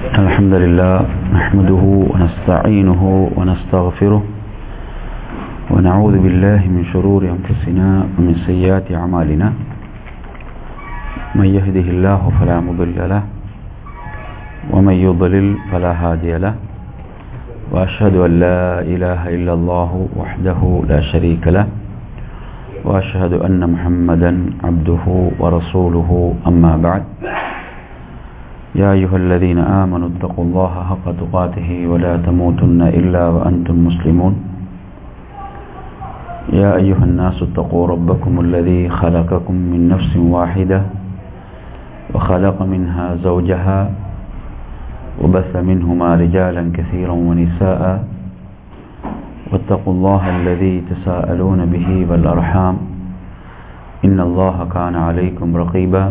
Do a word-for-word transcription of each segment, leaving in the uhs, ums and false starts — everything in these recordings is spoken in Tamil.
الحمد لله نحمده ونستعينه ونستغفره ونعوذ بالله من شرور أنفسنا ومن سيئات أعمالنا من يهده الله فلا مضل له ومن يضلل فلا هادي له وأشهد أن لا إله إلا الله وحده لا شريك له وأشهد أن محمدا عبده ورسوله أما بعد يا أيها الذين آمنوا اتقوا الله حق تقاته ولا تموتن إلا وأنتم مسلمون يا أيها الناس اتقوا ربكم الذي خلقكم من نفس واحدة وخلق منها زوجها وبث منهما رجالا كثيرا ونساء واتقوا الله الذي تساءلون به والأرحام إن الله كان عليكم رقيبا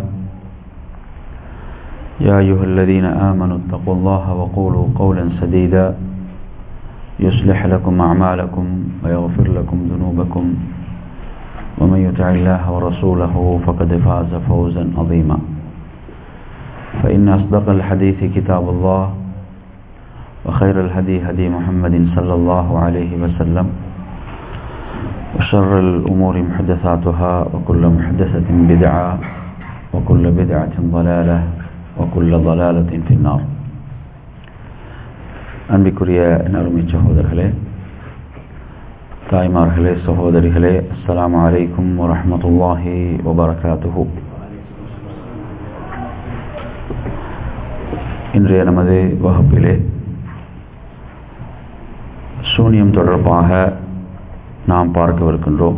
يا أيها الذين آمنوا اتقوا الله وقولوا قولا سديدا يصلح لكم أعمالكم ويغفر لكم ذنوبكم ومن يطع الله ورسوله فقد فاز فوزا عظيما فإن أصدق الحديث كتاب الله وخير الهدي هدي محمد صلى الله عليه وسلم وشر الأمور محدثاتها وكل محدثة بدعة وكل بدعة ضلالة وكل ضلالة في النار. அன்பிற்குரிய நறுமை சகோதரர்களே, தாய்மார்களே, சகோதரிகளே, அஸ்ஸலாமு அலைக்கும் வரஹ்மத்துல்லாஹி வபரகாத்துஹு. இன்றைய நமது வகுப்பிலே சூனியம் தொடர்பாக நாம் பார்க்கவிருக்கின்றோம்.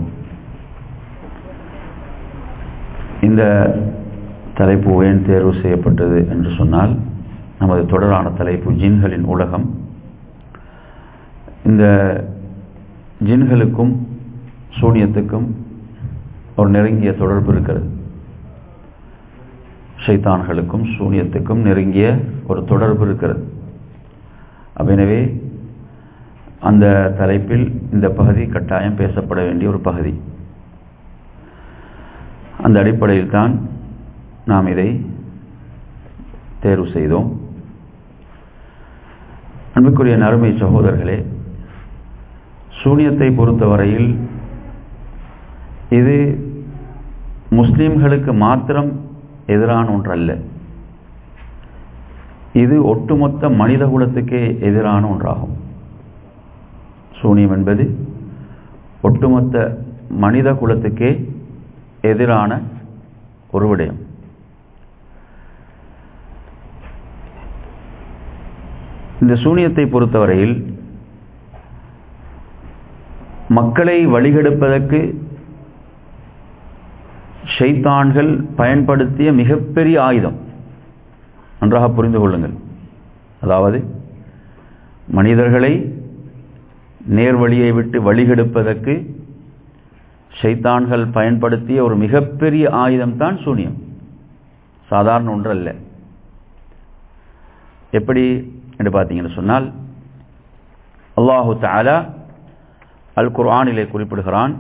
இந்த தலைப்பு ஏன் தேர்வு செய்யப்பட்டது என்று சொன்னால், நமது தொடரான தலைப்பு ஜின்களின் உலகம். இந்த ஜின்களுக்கும் சூனியத்துக்கும் ஒரு நெருங்கிய தொடர்பு இருக்கிறது. ஷைத்தான்களுக்கும் சூனியத்துக்கும் நெருங்கிய ஒரு தொடர்பு இருக்கிறது. எனவே அந்த தலைப்பில் இந்த பகுதி கட்டாயம் பேசப்பட வேண்டிய ஒரு பகுதி. அந்த அடிப்படையில் தான் நாம் இதை தேர்வு செய்தோம். அன்புக்குரிய நறுமை சகோதரர்களே, சூனியத்தை பொறுத்தவரையில் இது முஸ்லிம்களுக்கு மாத்திரம் எதிரான ஒன்றல்ல. இது ஒட்டுமொத்த மனித குலத்துக்கே எதிரான ஒன்றாகும். சூனியம் என்பது ஒட்டுமொத்த மனித குலத்துக்கே எதிரான ஒரு விடயம். இந்த சூனியத்தை பொறுத்தவரையில் மக்களை வழிகெடுப்பதற்கு ஷைத்தான்கள் பயன்படுத்திய மிகப்பெரிய ஆயுதம். நன்றாக புரிந்து கொள்ளுங்கள். அதாவது மனிதர்களை நேர்வழியை விட்டு வழிகெடுப்பதற்கு ஷைத்தான்கள் பயன்படுத்திய ஒரு மிகப்பெரிய ஆயுதம் தான் சூனியம். சாதாரண ஒன்றல்ல. எப்படி என்று பார்த்தீங்கன்னு சொன்னால், அல்லாஹு தஆலா அல் குர்ஆனிலே குறிப்பிடுகிறான்,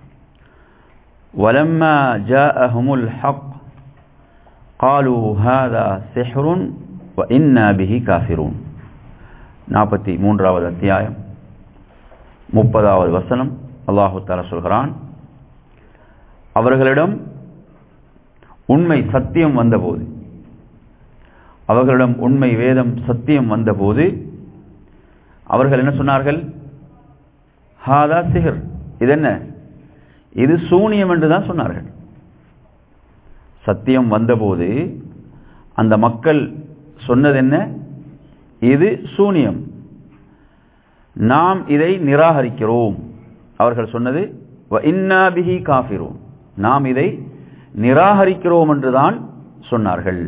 வலம்மா ஜாஅஹுமுல் ஹக் காலூ ஹாதா சிஹ்ருன் வ இன்னா பிஹி காஃபிரூன். நாற்பத்தி மூன்றாவது அத்தியாயம் முப்பதாவது வசனம். அல்லாஹு தஆலா சொல்கிறான், அவர்களிடம் உண்மை சத்தியம் வந்தபோது, அவர்களிடம் உண்மை வேதம் சத்தியம் வந்தபோது அவர்கள் என்ன சொன்னார்கள்? ஹாதா சிஹர், இது என்ன? இது சூனியம் என்று தான் சொன்னார்கள். சத்தியம் வந்தபோது அந்த மக்கள் சொன்னது என்ன? இது சூனியம், நாம் இதை நிராகரிக்கிறோம். அவர்கள் சொன்னது வ இன்னா பிஹி காஃபிரூன், நாம் இதை நிராகரிக்கிறோம் என்றுதான் சொன்னார்கள்.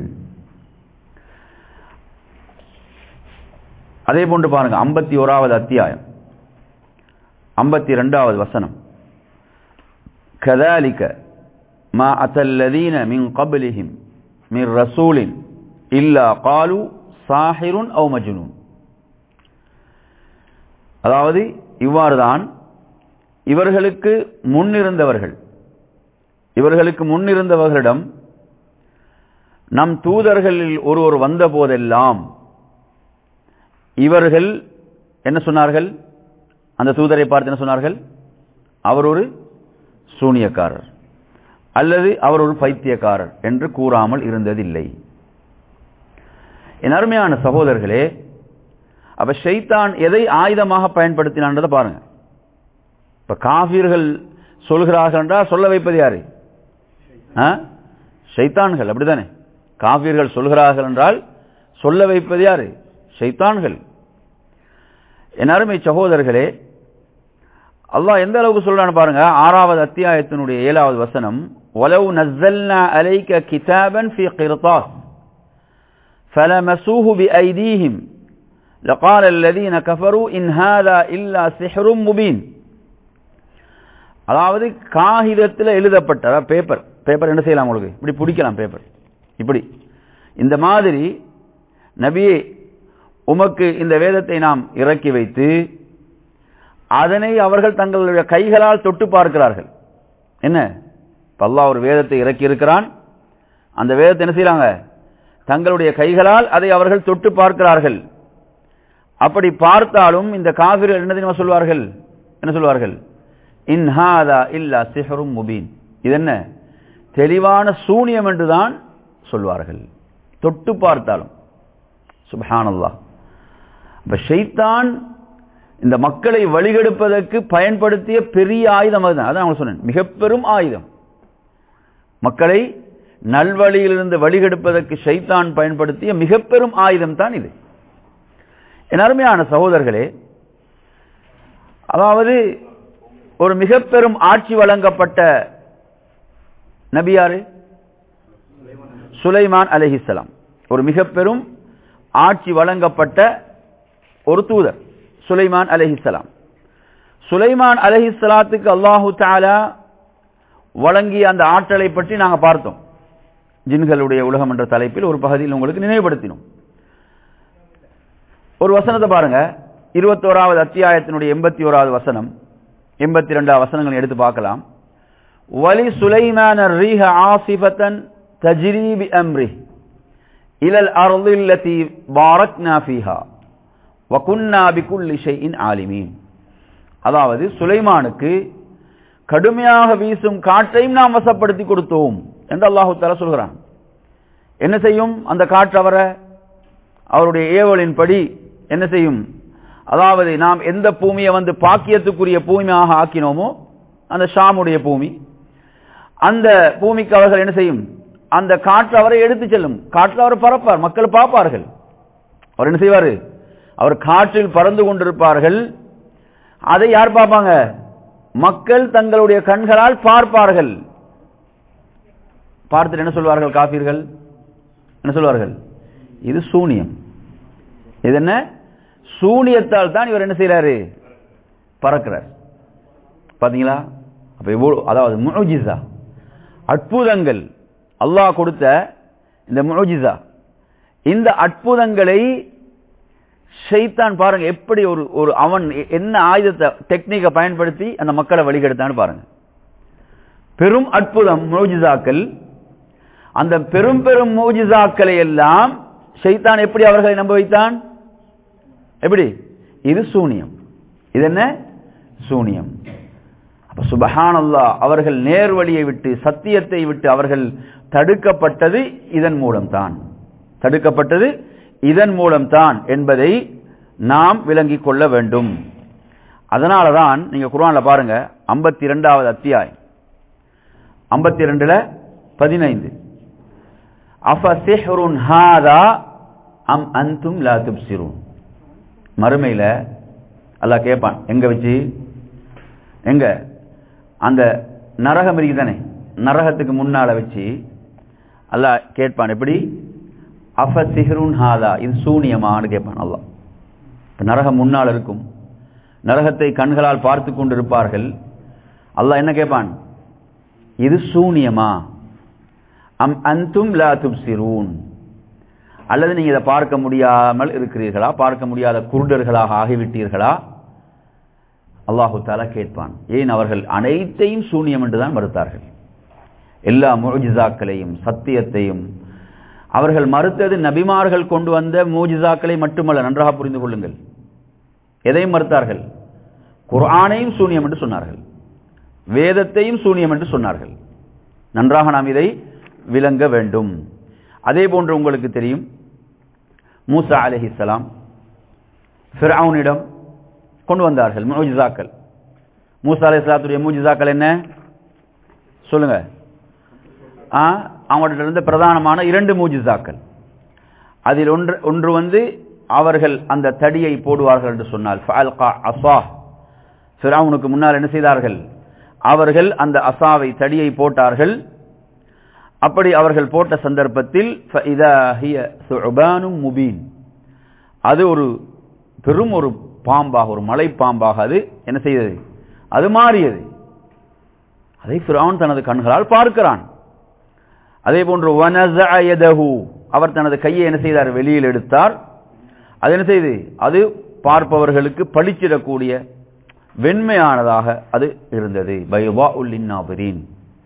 அதே போன்று பாருங்க, ஐம்பத்தி ஓராவது அத்தியாயம் ஐம்பத்தி இரண்டாவது வசனம். கதாலிக மா அத்தல்லதீன மின் கப்லிஹிம் மின் ரசூலின் இல்லா காலு சாஹிருன் அவ் மஜ்னூன். அதாவது இவ்வாறுதான் இவர்களுக்கு முன்னிருந்தவர்கள் இவர்களுக்கு முன்னிருந்தவர்களிடம் நம் தூதர்களில் ஒருவர் வந்த போதெல்லாம் இவர்கள் என்ன சொன்னார்கள்? அந்த தூதரை பார்த்து என்ன சொன்னார்கள்? அவர் ஒரு சூனியக்காரர் அல்லது அவர் ஒரு பைத்தியக்காரர் என்று கூறாமல் இருந்ததில்லை. என் அருமையான சகோதரர்களே, அப்ப ஷைத்தான் எதை ஆயுதமாக பயன்படுத்தினான்றதை பாருங்க. இப்ப காஃபிர்கள் சொல்கிறார்கள் என்றால் சொல்ல வைப்பது யாரு? ஷைத்தான்கள், அப்படித்தானே? காஃபிர்கள் சொல்கிறார்கள் என்றால் சொல்ல வைப்பது யாரு? ஷைத்தான்கள். என் அருமை சகோதரர்களே, அல்லாஹ் எந்த அளவுக்கு சொல்றான்னு பாருங்க. ஆறாவது அத்தியாயத்தினுடைய ஏழாவது வசனம், வலவ் நஸ்ஸல்னா அலைக கிதாபன் ஃபீ கிர்தாஸ் ஃபலமஸூஹு பிஐதீஹிம் லகால அல்லதீன கஃபரு இன் ஹாதா இல்லா சிஹ்ரும் முபீன். அதாவது காகிதத்தில் எழுதப்பட்ட பேப்பர் பேப்பர் என்ன செய்யலாம்? உங்களுக்கு இப்படி பிடிக்கலாம் பேப்பர், இப்படி இந்த மாதிரி நபியே உமக்கு இந்த வேதத்தை நாம் இறக்கி வைத்து அதனை அவர்கள் தங்களுடைய கைகளால் தொட்டு பார்க்கிறார்கள். என்ன, அல்லாஹ் ஒரு வேதத்தை இறக்கி இருக்கிறான், அந்த வேதத்தை என்ன செய்யறாங்க? தங்களுடைய கைகளால் அதை அவர்கள் தொட்டு பார்க்கிறார்கள். அப்படி பார்த்தாலும் இந்த காஃபிர்கள் என்ன தெரியுமா சொல்வார்கள்? என்ன சொல்வார்கள்? இன் ஹாதா இல்லா சிஹ்ரும் முபீன். இது என்ன, தெளிவான சூனியம் என்றுதான் சொல்வார்கள், தொட்டு பார்த்தாலும். சுப்ஹானல்லாஹ். அப்ப ஷைத்தான் இந்த மக்களை வழிகெடுப்பதற்கு பயன்படுத்திய பெரிய ஆயுதம் அதுதான். அதான் அவங்க சொன்னேன், மிக பெரும் ஆயுதம். மக்களை நல்வழியிலிருந்து வழிகெடுப்பதற்கு ஷைத்தான் பயன்படுத்திய மிக பெரும் ஆயுதம் தான் இது. என் அருமையான சகோதரர்களே, அதாவது ஒரு மிக பெரும் ஆட்சி வழங்கப்பட்ட நபியாரு? சுலைமான் அலைஹிஸ்ஸலாம். ஒரு மிக பெரும் ஆட்சி வழங்கப்பட்ட ஒரு தூதர் சுலைமான் அலைஹிஸ்ஸலாம். சுலைமான் அலைஹிஸ்ஸலாத்துக்கு அல்லாஹு தஆலா வழங்கிய அந்த ஆற்றலை பற்றி நாங்க பார்த்தோம். ஜின்களுடைய உலகம் என்ற தலைப்பில் ஒரு பகுதியில் உங்களுக்கு நினைவுபடுத்தினோம். ஒரு வசனத்தை பாருங்க, இருபத்தோராவது அத்தியாயத்தினுடைய எண்பத்தி ஓராவது வசனம், எண்பத்தி இரண்டாவது வசனங்களை எடுத்து பார்க்கலாம். வலி சுலைமான ரீஹ ஆசிஃபத்தன் தஜ்ரீ பி அம்ரிஹ் இலல் அர்தில் லதி பாரக்னா ஃபீஹா வகுன்னா பிகுல்லி ஷைஇன் ஆலிமீன். அதாவது சுலைமானுக்கு கடுமையாக வீசும் காற்றையும் நாம் வசப்படுத்தி கொடுத்தோம் என்று அல்லாஹு தஆலா சொல்கிறான். என்ன செய்யும் அந்த காற்று? அவரை அவருடைய ஏவலின்படி என்ன செய்யும்? அதாவது நாம் எந்த பூமியை வந்து பாக்கியத்துக்குரிய பூமியாக ஆக்கினோமோ அந்த ஷாமுடைய பூமி, அந்த பூமிக்கு அவர்கள் என்ன செய்யும்? அந்த காற்று அவரை எடுத்து செல்லும். காற்றில் அவர் பறப்பார், மக்கள் பார்ப்பார்கள். அவர் என்ன செய்வார்? அவர் காற்றில் பறந்து கொண்டிருப்பார்கள். அதை யார் பார்ப்பாங்க? மக்கள் தங்களுடைய கண்களால் பார்ப்பார்கள். பார்த்துட்டு என்ன சொல்வார்கள் காஃபிர்கள்? என்ன சொல்வார்கள்? இது சூனியம். இது என்ன? சூனியத்தால் தான் இவர் என்ன செய்யறாரு? பறக்கிறார். பாத்தீங்களா? அப்ப இவ்வளவு, அதாவது முஅஜிஸா, அற்புதங்கள் அல்லாஹ் கொடுத்த இந்த முஅஜிஸா, இந்த அற்புதங்களை ஷைத்தான் பாருங்க எப்படி ஒரு ஒரு அவன் என்ன ஆயுதத்தை டெக்னிக்கை பயன்படுத்தி அந்த மக்களை வழிகெடுத்தான்னு பாருங்க. பெரும் அற்புதம் முஅஜிஸாக்கள். அந்த பெரும் பெரும் முஅஜிஸாக்களை எல்லாம் ஷைத்தான் எப்படி அவர்களை நம்ப வைத்தான்? எப்படி? இது சூனியம். இது என்ன? சூனியம். அப்ப சுப்ஹானல்லாஹ், அவர்கள் நேர்வழியை விட்டு சத்தியத்தை விட்டு அவர்கள் தடுக்கப்பட்டது இதன் மூலம்தான். தடுக்கப்பட்டது இதன் மூலம்தான் என்பதை நாம் விளங்கிக் கொள்ள வேண்டும். அதனாலதான் நீங்க குர்ஆன்ல பாருங்க, ஐம்பத்தி இரண்டாவது அத்தியாயம் ஐம்பத்தி இரண்டுல பதினைந்து, அஃபசிஹ்ருன் ஹாதா அம் அன்தும் லா துப்சிரூன். மறுமையில அல்லாஹ் கேட்பான், எங்க வச்சு? எங்க? அந்த நரகம் இருக்குதானே, நரகத்துக்கு முன்னால வச்சு அல்லாஹ் கேட்பான், எப்படி? அஃபசிஹ்ருன் ஹாதா, இது சூனியமான்னு கேட்பான் அல்லாஹ். நரகம் முன்னால் இருக்கும், நரகத்தை கண்களால் பார்த்து கொண்டிருப்பார்கள். அல்லாஹ் என்ன கேட்பான்? இது சூனியமா? அம் அன்தும் லா துப்சிரூன், அல்லது நீங்க இதை பார்க்க முடியாமல் இருக்கிறீர்களா, பார்க்க முடியாத குருடர்களாக ஆகிவிட்டீர்களா? அல்லாஹு தஆலா கேட்பான். ஏன்? அவர்கள் அனைத்தையும் சூனியம் என்றுதான் மறுத்தார்கள். எல்லா முஅஜிஸாக்களையும் சத்தியத்தையும் அவர்கள் மறுத்தது நபிமார்கள் கொண்டு வந்த மூஜிசாக்களை மட்டுமல்ல, நன்றாக புரிந்து கொள்ளுங்கள். எதையும் மறுத்தார்கள்? குர்ஆனையும் சூனியம் என்று சொன்னார்கள், வேதத்தையும் சூனியம் என்று சொன்னார்கள். நன்றாக நாம் இதை விளங்க வேண்டும். அதே போன்று உங்களுக்கு தெரியும், மூசா அலைஹிஸ்ஸலாம் ஃபிர்அவுனிடம் கொண்டு வந்தார்கள் மூஜிசாக்கள். மூசா அலைஹிஸ்ஸலாத்துடைய மூஜிசாக்கள் என்ன சொல்லுங்க? அவங்கள்ட்ட இருந்த பிரதானமான இரண்டு மூஜிசாக்கள். அதில் ஒன்று ஒன்று வந்து அவர்கள் அந்த தடியை போடுவார்கள் என்று சொன்னால் ஃபஅல்கா அஸா, ஃபிர்அவுனுக்கு முன்னால் என்ன செய்தார்கள்? அவர்கள் அந்த அஸாவை தடியை போட்டார்கள். அப்படி அவர்கள் போட்ட சந்தர்ப்பத்தில் ஃபஇதா ஹிய சுஅபானும் முபீன், அது ஒரு பெரும் ஒரு பாம்பாக, ஒரு மலை பாம்பாக அது என்ன செய்தது? அது மாறியது. அதை ஃபிர்அவுன் தனது கண்களால் பார்க்கிறான். அதே போன்று வனஸஅ யதஹு, அவர் தனது கையை என்ன செய்தார்? வெளியில் எடுத்தார். அது என்ன செய்து? அது பார்ப்பவர்களுக்கு பளிச்சிடக்கூடிய வெண்மையானதாக அது இருந்தது. பைதாஉல் லின்னாபிரீன்.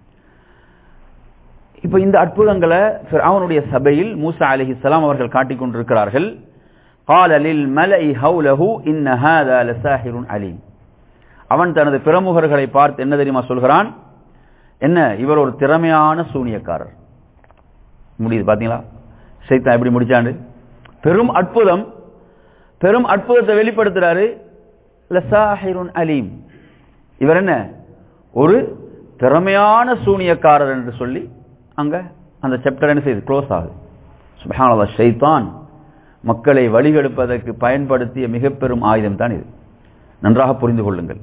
இப்ப இந்த அற்புதங்களை ஃபிர்அவுனுடைய சபையில் மூசா அலைஹிஸ்ஸலாம் அவர்கள் காட்டிக் கொண்டிருக்கிறார்கள். قال للملأ حوله ان هذا لساحر عليم. அவன் தனது பிரமுகர்களை பார்த்து என்ன தெரியுமா சொல்கிறான்? என்ன, இவர் ஒரு திறமையான சூனியக்காரர். முடியுது பாத்தீங்களா? ஷைத்தான் எப்படி முடிச்சாண்டு? பெரும் அற்புதம், பெரும் அற்புதத்தை வெளிப்படுத்துறாரு. லசாஹிருன் அலீம், இவர் என்ன ஒரு திறமையான சூனியக்காரர் என்று சொல்லி அங்க அந்த சாப்டர் என்ன செய்யுது? க்ளோஸ் ஆகுது. சுப்ஹானல்லாஹ், ஷைத்தான் மக்களை வழிகெடுப்பதற்கு பயன்படுத்திய மிக பெரும் ஆயுதம் தான் இது. நன்றாக புரிந்து கொள்ளுங்கள்.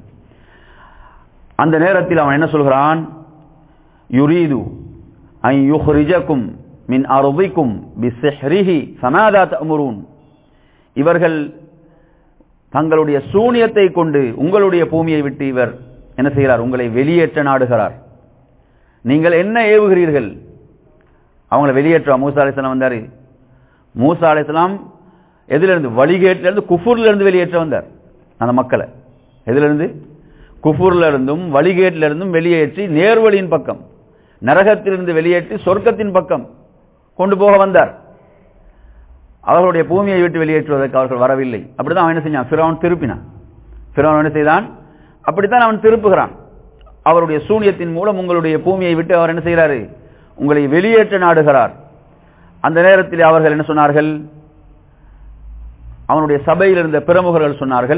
அந்த நேரத்தில் அவன் என்ன சொல்கிறான்? யுரீது அன் யுஹ்ரிஜகும் மின் அர்திக்கும் பிஸ்ஹ்ரிஹி ஃபமாதா தஅமுரூன். இவர்கள் தங்களுடைய சூனியத்தை கொண்டு உங்களுடைய பூமியை விட்டு இவர் என்ன செய்கிறார்? உங்களை வெளியேற்ற நாடுகிறார். நீங்கள் என்ன ஏவுகிறீர்கள்? அவங்களை வெளியேற்ற மூசா அலைஹிஸ்ஸலாம் வந்தாரு. மூசா அலைஹிஸ்ஸலாம் எதிலிருந்து? வழிகேட்டிலிருந்து, குஃபுர்ல இருந்து வெளியேற்ற வந்தார் அந்த மக்களை. எதிலிருந்து? குஃபுர்ல இருந்தும் வழிகேட்டிலிருந்தும் வெளியேற்றி நேர்வழியின் பக்கம், நரகத்திலிருந்து வெளியேற்றி சொர்க்கத்தின் பக்கம் கொண்டு போக வந்தார். அவர்களுடைய பூமியை விட்டு வெளியேற்றுவதற்கு அவர்கள் வரவில்லை. அப்படிதான் அவன் என்ன செஞ்சான்? ஃபிரௌன் திருப்பினான். ஃபிரௌன் என்ன செய்தான்? அப்படித்தான் அவன் திருப்புகிறான். அவருடைய சூனியத்தின் மூலம் உங்களுடைய பூமியை விட்டு அவர் என்ன செய்கிறாரு? உங்களை வெளியேற்ற நாடுகிறார். அந்த நேரத்தில் அவர்கள் என்ன சொன்னார்கள்? அவனுடைய சபையில் இருந்த பிரமுகர்கள் சொன்னார்கள்,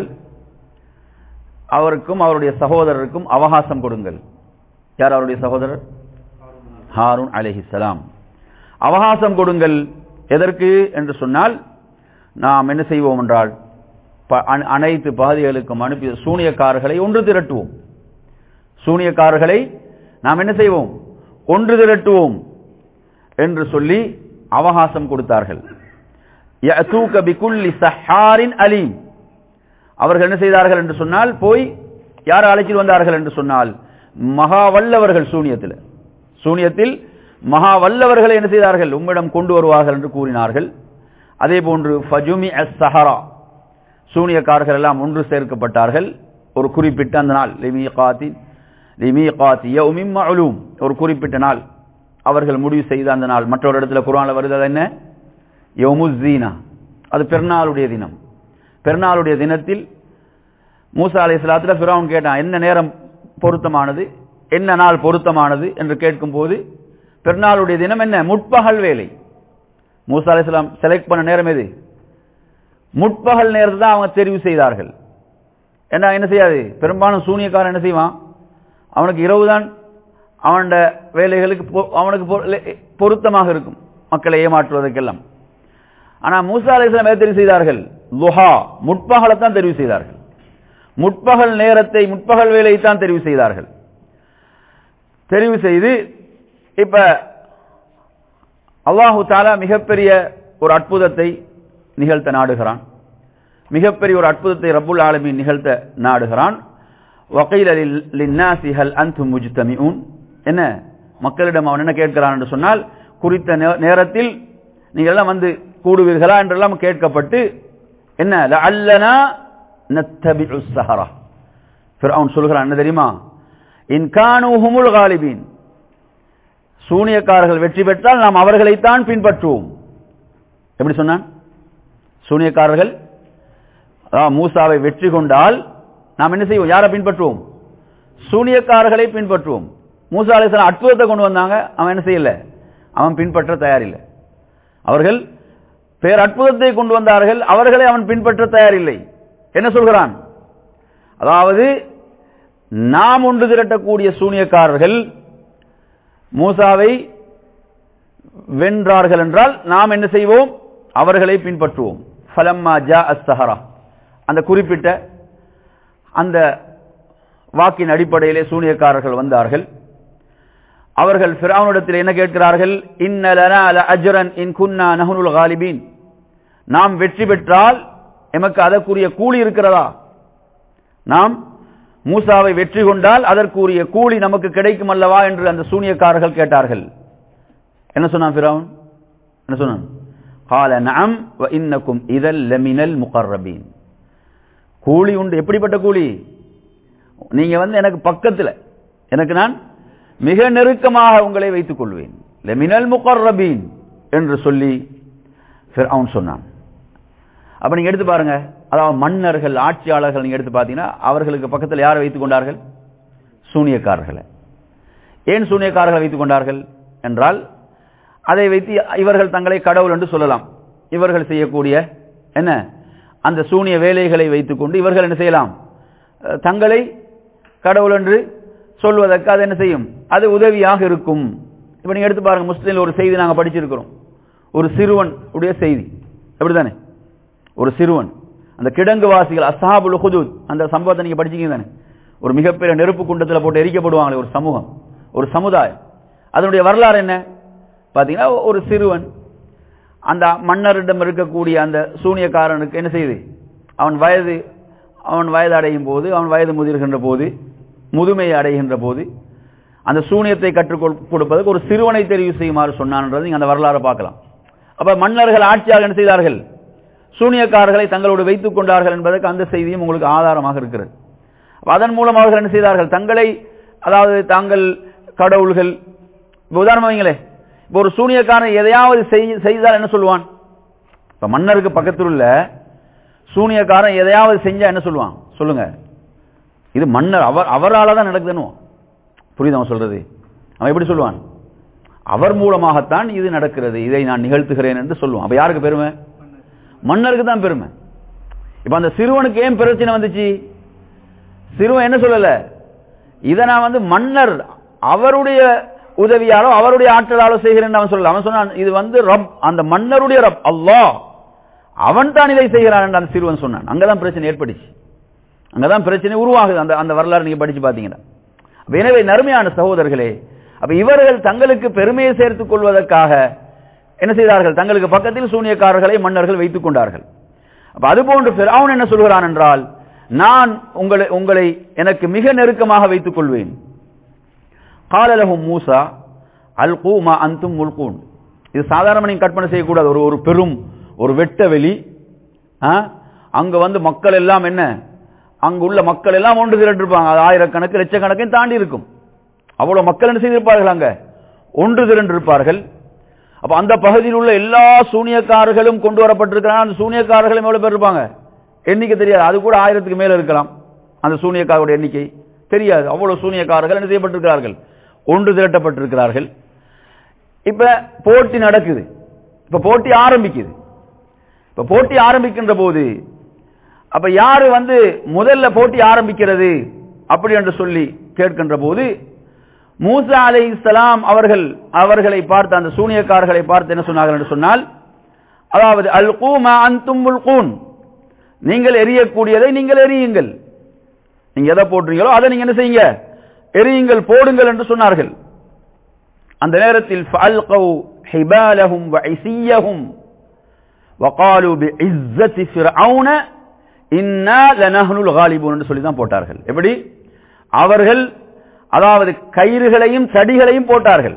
அவருக்கும் அவருடைய சகோதரருக்கும் அவகாசம் கொடுங்கள். யார் அவருடைய சகோதரர்? ஹாரூன் அலைஹிஸ்ஸலாம். அவகாசம் கொடுங்கள். எதற்கு என்று சொன்னால், நாம் என்ன செய்வோம் என்றால் அனைத்து பகுதிகளுக்கும் அனுப்பி சூனியக்காரர்களை ஒன்று திரட்டுவோம். சூனியக்காரர்களை நாம் என்ன செய்வோம்? ஒன்று திரட்டுவோம் என்று சொல்லி அவகாசம் கொடுத்தார்கள். யஅதூக பிகுல்லி ஸஹாரின் அலீம். அவர்கள் என்ன செய்தார்கள் என்று சொன்னால், போய் யார் அழைச்சிட்டு வந்தார்கள் என்று சொன்னால், மகா வல்லவர்கள் சூனியத்தில் சூனியத்தில் மகா வல்லவர்களை என்ன செய்தார்கள்? உம்மிடம் கொண்டு வருவார்கள் என்று கூறினார்கள். அதே போன்று ஃபஜுமி அஸ்-ஸஹரா, சூனியக்காரர்கள் எல்லாம் ஒன்று சேர்க்கப்பட்டார்கள். ஒரு குறிப்பிட்ட அந்த நாள், லிமீகாத்தி லிமீகாத்தி யௌமின் மஅலூம், ஒரு குறிப்பிட்ட நாள் அவர்கள் முடிவு செய்த அந்த நாள். மற்றொரு இடத்துல குர்ஆன்ல வருது, அது என்ன? யௌமுஸ் ஸீனா, அது பெருநாளுடைய தினம். பெருநாளுடைய தினத்தில் மூசா அலைஹிஸ்ஸலாத்துல ஃபிரௌன் கேட்டான், என்ன நேரம் பொருத்தமானது, என்ன நாள் பொருத்தமானது என்று கேட்கும் போது, பெருநாளுடைய தினம் என்ன? முற்பகல் வேலை. மூசா அலைஹிஸ்ஸலாம் செலக்ட் பண்ண நேரம் எது? முற்பகல் நேரத்தை தான் அவங்க தெரிவு செய்தார்கள். ஏன்னா என்ன செய்யாது, பெரும்பாலும் சூனியக்காரன் என்ன செய்வான்? அவனுக்கு இரவுதான் அவனோட வேலைகளுக்கு அவனுக்கு பொருத்தமாக இருக்கும், மக்களை ஏமாற்றுவதற்கெல்லாம். ஆனா மூசா அலைஹிஸ்ஸலாம் எதை தெரிவு செய்தார்கள்? லுஹா, முற்பகலை தான் தெரிவு செய்தார்கள். முற்பகல் நேரத்தை, முற்பகல் வேலையை தான் தெரிவு செய்தார்கள். தெரிவு செய்து இப்ப அல்லாஹு தஆலா மிகப்பெரிய ஒரு அற்புதத்தை நிகழ்த்த நாடுகிறான். மிகப்பெரிய ஒரு அற்புதத்தை ரப்புல் ஆலமீன் நிகழ்த்த நாடுகிறான். வகீல லின்னாஸி ஹல் அன்தும் முஜ்தமிஊன், என்ன மக்களிடம் அவன் என்ன கேட்கிறான் என்று சொன்னால், குறித்த நேரத்தில் நீங்கள் எல்லாம் வந்து கூடுவீர்களா என்றெல்லாம் கேட்கப்பட்டு, என்ன லஅல்லனா நத்தபிஉ ஸஹரா, ஃபிரௌன் சொல்கிறான் என்ன தெரியுமா? இன் கானூ ஹுமுல் காலிபீன், சூனியக்காரர்கள் வெற்றி பெற்றால் நாம் அவர்களைத்தான் பின்பற்றுவோம். எப்படி சொன்னான்? சூனியக்காரர்கள் மூசாவை வெற்றி கொண்டால் நாம் என்ன செய்வோம்? யாரை பின்பற்றுவோம்? சூனியக்காரர்களை பின்பற்றுவோம். மூசா அலைஹிஸ்ஸலாம் அற்புதத்தை கொண்டு வந்தாங்க, அவன் என்ன செய்யல? அவன் பின்பற்ற தயாரில்லை. அவர்கள் பேர் அற்புதத்தை கொண்டு வந்தார்கள், அவர்களை அவன் பின்பற்ற தயாரில்லை. என்ன சொல்கிறான்? அதாவது நாம் ஒன்று திரட்டக்கூடிய சூனியக்காரர்கள் மூசாவை வென்றார்கள் என்றால் நாம் என்ன செய்வோம்? அவர்களை பின்பற்றுவோம். ஃபலம்மா ஜா அஸ்-ஸஹரா, அந்த குறிப்பிட்ட அந்த வாக்கின் அடிப்படையிலே சூனியக்காரர்கள் வந்தார்கள். அவர்கள் ஃபிரௌனிடத்தில் என்ன கேட்கிறார்கள்? இன்ன லனா லஅஜ்ரன் இன் குன்னா நஹ்னுல் காலிபீன், நாம் வெற்றி பெற்றால் எமக்கு அதற்குரிய கூலி இருக்கிறதா? நாம் மூசாவை வெற்றி கொண்டால் அதற்குரிய கூலி நமக்கு கிடைக்கும் அல்லவா என்று அந்த சூனியக்காரர்கள் கேட்டார்கள். என்ன சொன்னான் ஃபிரௌன்? என்ன சொன்னான்? قال نعم وانكم اذا لمن المقربين, கூலி உண்டு. எப்படிப்பட்ட கூலி? நீங்க வந்து எனக்கு பக்கத்துல, எனக்கு நான் மிக நெருக்கமாக உங்களை வைத்துக் கொள்வேன். லமினல் முகர்ரபீன் என்று சொல்லி ஃபிரௌன் சொன்னான். அப்ப நீங்க எடுத்து பாருங்க, அதாவது மன்னர்கள், ஆட்சியாளர்கள் நீங்க எடுத்து பாத்தீங்கன்னா அவர்களுக்கு பக்கத்தில் யாரை வைத்துக் கொண்டார்கள்? சூனியக்காரர்களை. ஏன் சூனியக்காரர்களை வைத்துக் கொண்டார்கள் என்றால், அதை வைத்து இவர்கள் தங்களை கடவுள் என்று சொல்லலாம். இவர்கள் செய்யக்கூடிய என்ன அந்த சூனிய வேலைகளை வைத்துக் கொண்டு இவர்கள் என்ன செய்யலாம்? தங்களை கடவுள் என்று சொல்வதற்கு அது என்ன செய்யும்? அது உதவியாக இருக்கும். இப்ப நீங்க எடுத்து பாருங்க, முஸ்லிம்ல ஒரு செய்தி நாங்க படிச்சிருக்கிறோம். ஒரு சிறுவன் உடைய செய்தி, அப்படித்தானே? ஒரு சிறுவன், அந்த கிடங்கு வாசிகள் அஸ்ஹாபுல் ஹுதூத், அந்த சம்பவத்தை நீங்க படிச்சீங்க தானே? ஒரு மிகப்பெரிய நெருப்பு குண்டத்தில் போட்டு எரிக்கப்படுவாங்களே ஒரு சமூகம், ஒரு சமுதாயம். அதனுடைய வரலாறு என்ன பாத்தீங்கன்னா, ஒரு சிறுவன் அந்த மன்னரிடம் இருக்கக்கூடிய அந்த சூனியக்காரனுக்கு என்ன செய்யுது? அவன் வயது அவன் வயது அடையும் போது, அவன் வயது முதிர்கின்ற போது, முதுமையை அடைகின்ற போது அந்த சூனியத்தை கற்றுக் கொடுப்பதற்கு ஒரு சிறுவனை தெரிவு செய்யுமாறு சொன்னான்ன்றது நீங்க அந்த வரலாறு பார்க்கலாம். அப்ப மன்னர்கள், ஆட்சியாளர்கள் என்ன செய்தார்கள்? சூனியக்காரர்களை தங்களோடு வைத்துக் கொண்டார்கள் என்பதற்கு அந்த செய்தியும் உங்களுக்கு ஆதாரமாக இருக்கிறது. அதன் மூலம் அவர்கள் என்ன செய்தார்கள்? தங்களை, அதாவது தாங்கள் கடவுள்கள். உதாரணம் வைங்களே, இப்போ ஒரு சூனியக்காரன் எதையாவது செய்தால் என்ன சொல்லுவான்? இப்ப மன்னருக்கு பக்கத்தில் உள்ள சூனியக்காரன் எதையாவது செஞ்சா என்ன சொல்லுவான்? சொல்லுங்க, இது மன்னர், அவர் அவரால் தான் நடக்குதுன்னு. புரியுது அவன் சொல்றது? அவன் எப்படி சொல்லுவான்? அவர் மூலமாகத்தான் இது நடக்கிறது, இதை நான் நிகழ்த்துகிறேன் என்று சொல்லுவான். அப்ப யாருக்கு பெருமை? மன்னருக்கு தான் பெருமை. இப்ப அந்த சிறுவனுக்கு ஏன் பிரச்சனை வந்துச்சு? சிறுவன் என்ன சொல்லல, இதை நான் வந்து மன்னர் அவருடைய உதவியாலோ அவருடைய ஆற்றலாலோ செய்கிறேன் அவன் சொல்லல. அவன் சொன்னான், இது வந்து ரப், அந்த மன்னருடைய ரப் அல்லாஹ், அவன் தான் இதை செய்கிறான் என்று அந்த சிறுவன் சொன்னான். அங்கதான் பிரச்சனை ஏற்பட்டுச்சு, அங்கதான் பிரச்சனை உருவாகுது. அந்த அந்த வரலாறு நீங்க படிச்சு பாத்தீங்கன்னா. எனவே நறுமையான சகோதரர்களே, அப்ப இவர்கள் தங்களுக்கு பெருமையை சேர்த்துக் கொள்வதற்காக என்ன செய்தார்கள்? தங்களுக்கு பக்கத்தில் சூனியக்காரர்களை மன்னர்கள் வைத்துக் கொண்டார்கள். அப்ப அதுபோன்று ஃபிரௌன் என்ன சொல்கிறான் என்றால், நான் உங்களை உங்களை எனக்கு மிக நெருக்கமாக வைத்துக் கொள்வேன். قال لهم موسى القوا ما انتم ملقون. இது சாதாரண நீங்க கற்பனை செய்யக்கூடாது. ஒரு ஒரு பெரும் ஒரு வெட்ட வெளி, அங்க வந்து மக்கள் எல்லாம் என்ன, அங்க உள்ள மக்கள் எல்லாம் ஒன்று திரண்டிருப்பாங்க. ஆயிரக்கணக்கு லட்சக்கணக்கையும் தாண்டி இருக்கும். அவ்வளவு மக்கள் என்ன செய்திருப்பார்கள்? அங்க ஒன்று திரண்டிருப்பார்கள். அப்ப அந்த பகுதியில் உள்ள எல்லா சூனியக்காரர்களும் கொண்டு வரப்பட்டிருக்கிறாங்க. அந்த சூனியக்காரர்களும் எவ்வளவு பேர் இருப்பாங்க எண்ணிக்கை தெரியாது. அது கூட ஆயிரத்துக்கு மேல இருக்கலாம். அந்த சூனியக்காரோட எண்ணிக்கை தெரியாது. அவ்வளவு சூனியக்காரர்கள் என்ன செய்யப்பட்டிருக்கிறார்கள்? ஒன்று திரட்டப்பட்டிருக்கிறார்கள். இப்ப போட்டி நடக்குது. இப்ப போட்டி ஆரம்பிக்குது. இப்ப போட்டி ஆரம்பிக்கின்ற போது அப்ப யாரு வந்து முதல்ல போட்டி ஆரம்பிக்கிறது அப்படி என்று சொல்லி கேட்கின்ற போது, மூசா அலைஹிஸ்ஸலாம் அவர்கள் அவர்களை பார்த்து, அந்த சூனியக்காரர்களை பார்த்து என்ன சொன்னார்கள் என்று சொன்னால், அதாவது அல்கூ மா அன்தும் முல்கூன், நீங்கள் எரியக்கூடியதை நீங்கள் எரியுங்கள், நீங்க எதை போடுறீங்களோ அதை நீங்க என்ன செய்யுங்க? எரியுங்கள், போடுங்கள் என்று சொன்னார்கள். அந்த நேரத்தில் ஃபஅல்கௌ ஹிபாலஹும் வஇஸியஹும் வகாலு பிஇஸ்ஸத்தி ஃபிர்அவுன இன்னா லனஹ்னுல் காலிபூன் என்று சொல்லி தான் போட்டார்கள். எப்படி? அவர்கள் அதாவது கயிறுகளையும் தடிகளையும் போட்டார்கள்.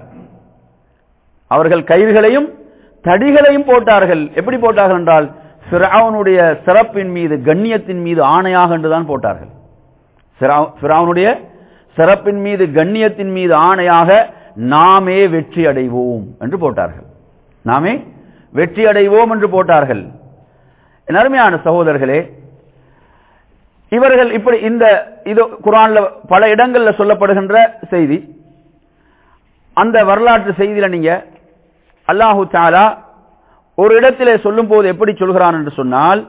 அவர்கள் கயிறுகளையும் தடிகளையும் போட்டார்கள். எப்படி போட்டார்கள் என்றால், ஃபிர்அவுனுடைய சிறப்பின் மீது, கண்ணியத்தின் மீது ஆணையாக என்றுதான் போட்டார்கள். ஃபிர்அவுனுடைய சிறப்பின் மீது, கண்ணியத்தின் மீது ஆணையாக நாமே வெற்றி அடைவோம் என்று போட்டார்கள். நாமே வெற்றி அடைவோம் என்று போட்டார்கள். அருமையான சகோதரர்களே, இவர்கள் இப்படி இந்த இது குர்ஆன்ல பல இடங்கள்ல சொல்லப்படுகின்ற செய்தி. அந்த வரலாற்று செய்தியில நீங்க அல்லாஹு தஆலா ஒரு இடத்திலே சொல்லும் போது எப்படி சொல்கிறான் என்று சொன்னால்,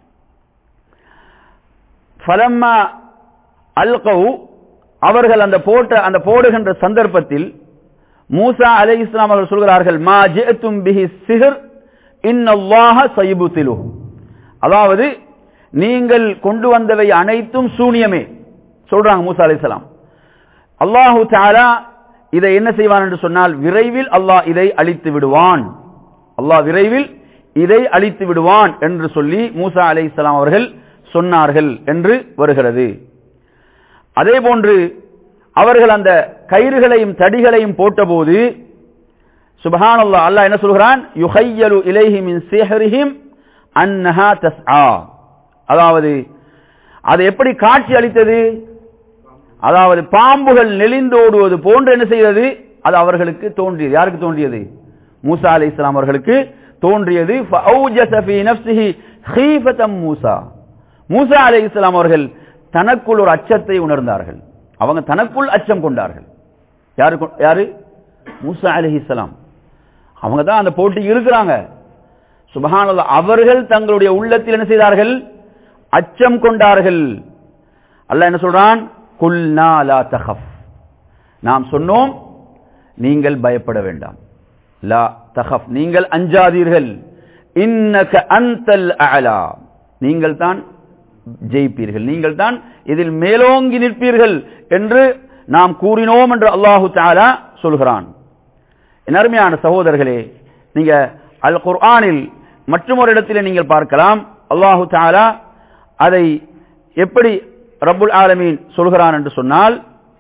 ஃபலம்மா அல்கௌ, அவர்கள் அந்த போட்ட அந்த போடுகின்ற சந்தர்ப்பத்தில் மூசா அலைஹிஸ்ஸலாம் அவர்கள் சொல்கிறார்கள், மா ஜிஅதும் பிஹி சிஹ்ர் இன்னல்லாஹ ஸயுப்திலுஹு, அதாவது நீங்கள் கொண்டு வந்தவை அனைத்தும் சூனியமே சொல்றாங்க மூசா அலைஹிஸ்ஸலாம். அல்லாஹு தஆலா இதை என்ன செய்வான் என்று சொன்னால், விரைவில் அல்லாஹ் இதை அழித்து விடுவான், அல்லாஹ் விரைவில் இதை அழித்து விடுவான் என்று சொல்லி மூசா அலைஹிஸ்ஸலாம் அவர்கள் சொன்னார்கள் என்று வருகிறது. அதே போன்று அவர்கள் அந்த கயிறுகளையும் தடிகளையும் போட்டபோது சுப்ஹானல்லாஹ், அல்லாஹ் என்ன சொல்கிறான், யுஹையலு இலைஹி மின் சிஹ்ரிஹிம் அன்னஹா தஸ்ஆ, அதாவது அது எப்படி காட்சி அளித்தது, அதாவது பாம்புகள் நெளிந்தோடுவது போன்று என்ன செய்தது, அது அவர்களுக்கு தோன்றியது. யாருக்கு தோன்றியது? மூசா அலைஹிஸ்ஸலாம் அவர்களுக்கு தோன்றியது. ஃபஅௌஜஸ ஃபீ நஃப்ஸிஹி ஹீஃபதம் மூசா, மூசா அலைஹிஸ்ஸலாம் அவர்கள் தனக்குள் ஒரு அச்சத்தை உணர்ந்தார்கள். அவங்க தனக்குள் அச்சம் கொண்டார்கள். யாரு யாரு மூசா அலைஹிஸ்ஸலாம். அவங்க தான் அந்த போட்டி இருக்கிறாங்க. சுப்ஹானல்லாஹ், அவர்கள் தங்களுடைய உள்ளத்தில் என்ன செய்தார்கள், அச்சம் கொண்டார்கள். அல்லாஹ் என்ன சொல்றான், குல்னா லா தகஃப், நாம் சொன்னோம் நீங்கள் பயப்பட வேண்டாம், லா தகஃப் நீங்கள் அஞ்சாதீர்கள், இன்னக அன்தல் அலா நீங்கள் தான் ஜெயிப்பீர்கள், நீங்கள் தான் இதில் மேலோங்கி நிற்பீர்கள் என்று நாம் கூறினோம் என்று அல்லாஹு தஆலா சொல்கிறான். என் அருமையான சகோதரர்களே, நீங்க அல் குர்ஆனில் மற்றொரு இடத்திலே நீங்கள் பார்க்கலாம், அல்லாஹு தஆலா அதை எப்படி ரப்புல் ஆலமீன் சொல்கிறான் என்று சொன்னால்,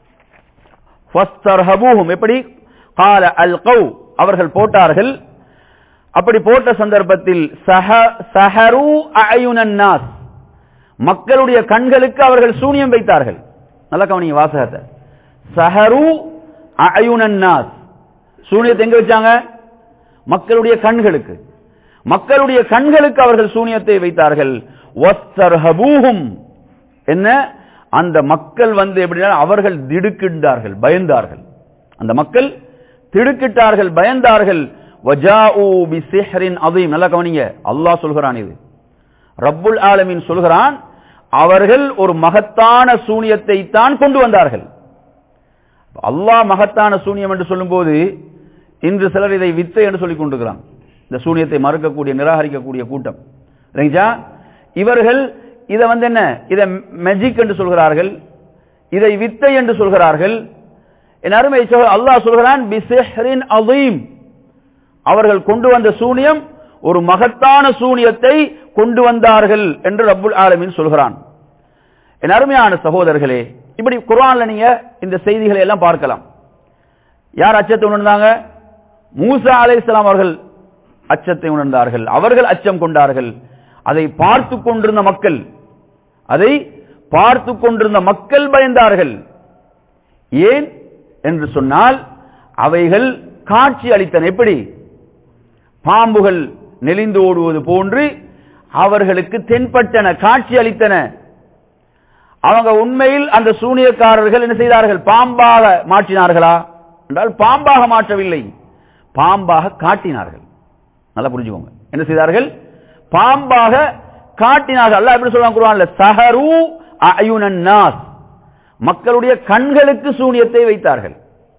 ஃபஸ்தர்ஹபூஹும், எப்படி قال القوا, அவர்கள் போட்டார்கள். அப்படி போட்ட சந்தர்ப்பத்தில் சஹரு அயுனன் நாஸ், மக்களுடைய கண்களுக்கு அவர்கள் சூனியம் வைத்தார்கள். நல்லா கவனிங்க வாசகத்தை, சஹரு அயுனன் நாஸ், சூனியத்தை எங்க வச்சாங்க, மக்களுடைய கண்களுக்கு, மக்களுடைய கண்களுக்கு அவர்கள் சூனியத்தை வைத்தார்கள். வஸ்தர்ஹபூஹும், என்ன, அந்த மக்கள் வந்து எப்படின்னா அவர்கள் திடுக்கிட்டார்கள், பயந்தார்கள், அந்த மக்கள் திடுக்கிட்டார்கள், பயந்தார்கள். வஜாஊ பிசிஹ்ரின் அதீம், நல்லா கவனிங்க, அல்லாஹ் சொல்கிறான், இது ரப்புல் ஆலமீன் சொல்கிறான், அவர்கள் ஒரு மகத்தான சூனியத்தை தான் கொண்டு வந்தார்கள். அல்லாஹ் மகத்தான சூனியம் என்று சொல்லும்போது இன்று சிலர் இதை வித்தை என்று சொல்லிக் கொண்டிருக்கிறாங்க. இந்த சூனியத்தை மறுக்கக்கூடிய நிராகரிக்கக்கூடிய கூட்டம், இவர்கள் இதை வந்து என்ன, இதை மேஜிக் என்று சொல்கிறார்கள், இதை வித்தை என்று சொல்கிறார்கள். என் அருமை அல்லாஹ் சொல்கிறான், பிசிஹ்ரின் அதீம், அவர்கள் கொண்டு வந்த சூனியம் ஒரு மகத்தான சூனியத்தை கொண்டு வந்தார்கள் என்று ரப்புல் ஆலமீன் சொல்கிறான். என் அருமையான சகோதரர்களே, இப்படி குர்ஆன்ல நீங்க இந்த செய்திகளை எல்லாம் பார்க்கலாம். யார் அச்சத்தை உணர்ந்தாங்க? மூசா அலைஹிஸ்ஸலாம் அவர்கள் அச்சத்தை உணர்ந்தார்கள், அவர்கள் அச்சம் கொண்டார்கள். அதை பார்த்து கொண்டிருந்த மக்கள், அதை பார்த்து கொண்டிருந்த மக்கள் பயந்தார்கள். ஏன் என்று சொன்னால், அவைகள் காட்சி அளித்தன, எப்படி பாம்புகள் நெளிந்து ஓடுவது போன்று அவர்களுக்கு தென்பட்டன, காட்சி அளித்தன. அவங்க உண்மையில் அந்த சூனியக்காரர்கள் என்ன செய்தார்கள், பாம்பாக மாற்றினார்களா என்றால் பாம்பாக மாற்றவில்லை, பாம்பாக காட்டினார்கள். நல்லா புரிஞ்சுக்கோங்க, என்ன செய்தார்கள், பாம்பாக காட்டினார்கள். அல்லாஹ் எப்படி சொல்றான் குர்ஆன்ல, சஹரு அயுனன் நாஸ், மக்களுடைய கண்களுக்கு சூனியத்தை வைத்தார்கள்.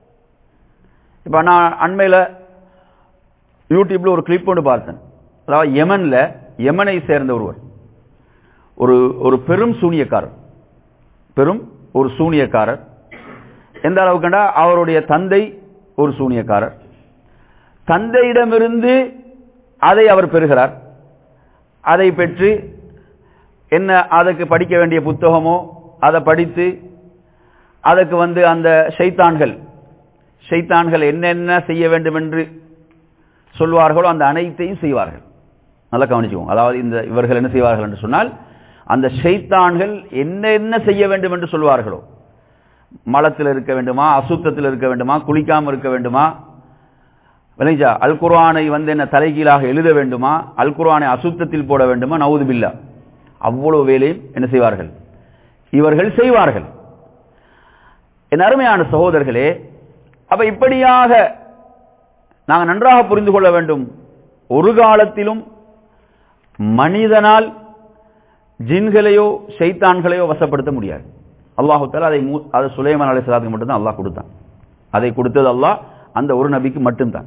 இப்ப நான் அண்மையில யூடியூப்ல ஒரு கிளிப் ஒன்று பார்த்தேன். அதாவது யமன்ல, யமனை சேர்ந்த ஒருவர், ஒரு ஒரு பெரும் சூனியக்காரர், பெரும் ஒரு சூனியக்காரர். எந்த அளவுக்குண்டா, அவருடைய தந்தை ஒரு சூனியக்காரர், தந்தையிடமிருந்து அதை அவர் பெறுகிறார். அதை பெற்று என்ன, அதுக்கு படிக்க வேண்டிய புத்தகமோ அதை படித்து அதுக்கு வந்து அந்த ஷைத்தான்கள் ஷைத்தான்கள் என்னென்ன செய்ய வேண்டும் என்று சொல்வார்களோ அந்த அனைத்தையும் செய்வார்கள். நல்லா கவனிச்சுக்கோங்க. அதாவது இந்த இவர்கள் என்ன செய்வார்கள் என்று சொன்னால், அந்த ஷைத்தான்கள் என்ன என்ன செய்ய வேண்டும் என்று சொல்வார்களோ, மலத்தில் இருக்க வேண்டுமா, அசுத்தத்தில் இருக்க வேண்டுமா, குளிக்காமல் இருக்க வேண்டுமா, விளைஞ்சா அல் குர்ஆனை வந்து என்ன தலைகீழாக எழுத வேண்டுமா, அல் குர்ஆனை அசுத்தத்தில் போட வேண்டுமா, நவுது பில்லா, அவ்வளவு வேலையும் என்ன செய்வார்கள், இவர்கள் செய்வார்கள். என் அருமையான சகோதரர்களே, அப்ப இப்படியாக நாங்கள் நன்றாக புரிந்து கொள்ள வேண்டும். ஒரு காலத்திலும் மனிதனால் ஜின்களையோ ஷைத்தான்களையோ வசப்படுத்த முடியாது. அல்லாஹு தஆலா அதை அது சுலைமான் அலைஹிஸ்ஸலாத்துக்கு மட்டும்தான் அல்லாஹ் கொடுத்தான். அதை கொடுத்தது அல்லாஹ் அந்த ஒரு நபிக்கு மட்டும்தான்.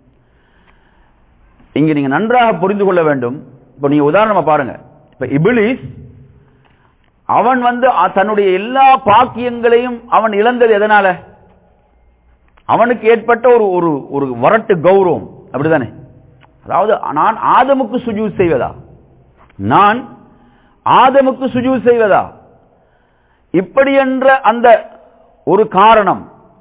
இங்க நீங்க நன்றாக புரிந்து கொள்ள வேண்டும். இப்ப நீங்க உதாரணமா பாருங்க, இப்ப இப்லீஸ் அவன் வந்து தன்னுடைய எல்லா பாக்கியங்களையும் அவன் இழந்தது எதனால? அவனுக்கு ஏற்பட்ட ஒரு ஒரு ஒரு வரட்டு கௌரவம், அப்படிதானே? அதாவது நான் ஆதமுக்கு சுஜூத் செய்வதா, நான் ஆதமுக்கு சுஜூத் செய்வதா, இப்படி என்ற அந்த ஒரு காரணம்.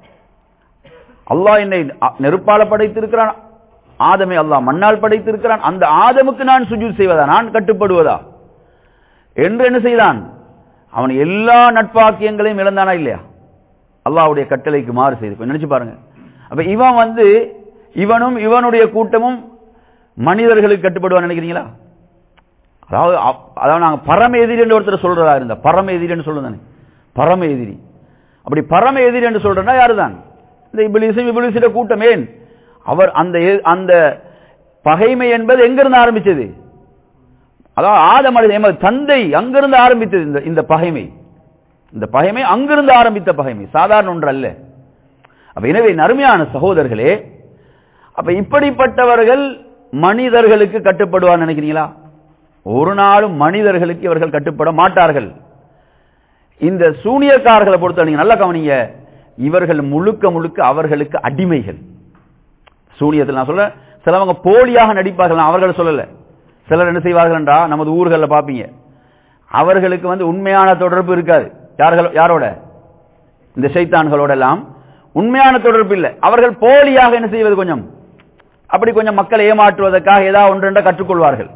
அல்லாஹ் என்னை நெருப்பால படைத்திருக்கிறான், ஆதமை அல்லாஹ் மண்ணால் படைத்திருக்கிறான், அந்த ஆதமுக்கு நான் சுஜூத் செய்வதா, நான் கட்டுப்படுவதா என்று என்ன செய்தான்? அவன் எல்லா நட்பாக்கியங்களையும் இழந்தானா இல்லையா? அல்லாஹ்வுடைய கட்டளைக்கு மாறு செய்து. நினைச்சு பாருங்க. அப்ப இவன் வந்து இவனும் இவனுடைய கூட்டமும் மனிதர்களுக்கு கட்டுப்படுவான்னு நினைக்கிறீங்களா? அதாவது அதாவது நாங்க பரம எதிரி என்று ஒருத்தர் சொல்றதா இருந்தா, பரம எதிரி என்று சொல்லுதானே, பரம எதிரி. அப்படி பரம எதிரி என்று சொல்றா யாருதான்? இந்த இப்லீஸும் இப்லீஸுடைய கூட்டம். ஏன் அவர் அந்த அந்த பகைமை என்பது எங்கிருந்து ஆரம்பிச்சது? அதாவது ஆதம் அலைஹிஸ்ஸலாம் தந்தை அங்கிருந்து ஆரம்பித்தது. இந்த இந்த பகைமை, இந்த பகைமை அங்கிருந்து ஆரம்பித்த பகைமை, சாதாரண ஒன்று அல்ல. அப்ப எனவே அருமையான சகோதரர்களே, அப்ப இப்படிப்பட்டவர்கள் மனிதர்களுக்கு கட்டுப்படுவார் நினைக்கிறீங்களா? ஒரு நாளும் மனிதர்களுக்கு இவர்கள் கட்டுப்பட மாட்டார்கள். இந்த சூனியக்காரர்களை பொறுத்த நீங்க நல்லா கவனிங்க, இவர்கள் முழுக்க முழுக்க அவர்களுக்கு அடிமைகள். சூனியத்தில் நான் சொல்ல, சிலவங்க போலியாக நடிப்பார்கள், அவர்கள் சொல்லல. சிலர் என்ன செய்வார்கள் என்றா, நமது ஊர்களில் பார்ப்பீங்க, அவர்களுக்கு வந்து உண்மையான தொடர்பு இருக்காது. யார்கள் யாரோட? இந்த ஷைத்தான்களோட எல்லாம் உண்மையான தொடர்பு இல்லை. அவர்கள் போலியாக என்ன செய்வது, கொஞ்சம் அப்படி கொஞ்சம் மக்களை ஏமாற்றுவதற்காக ஏதாவது ஒன்றென்ற கற்றுக்கொள்வார்கள்.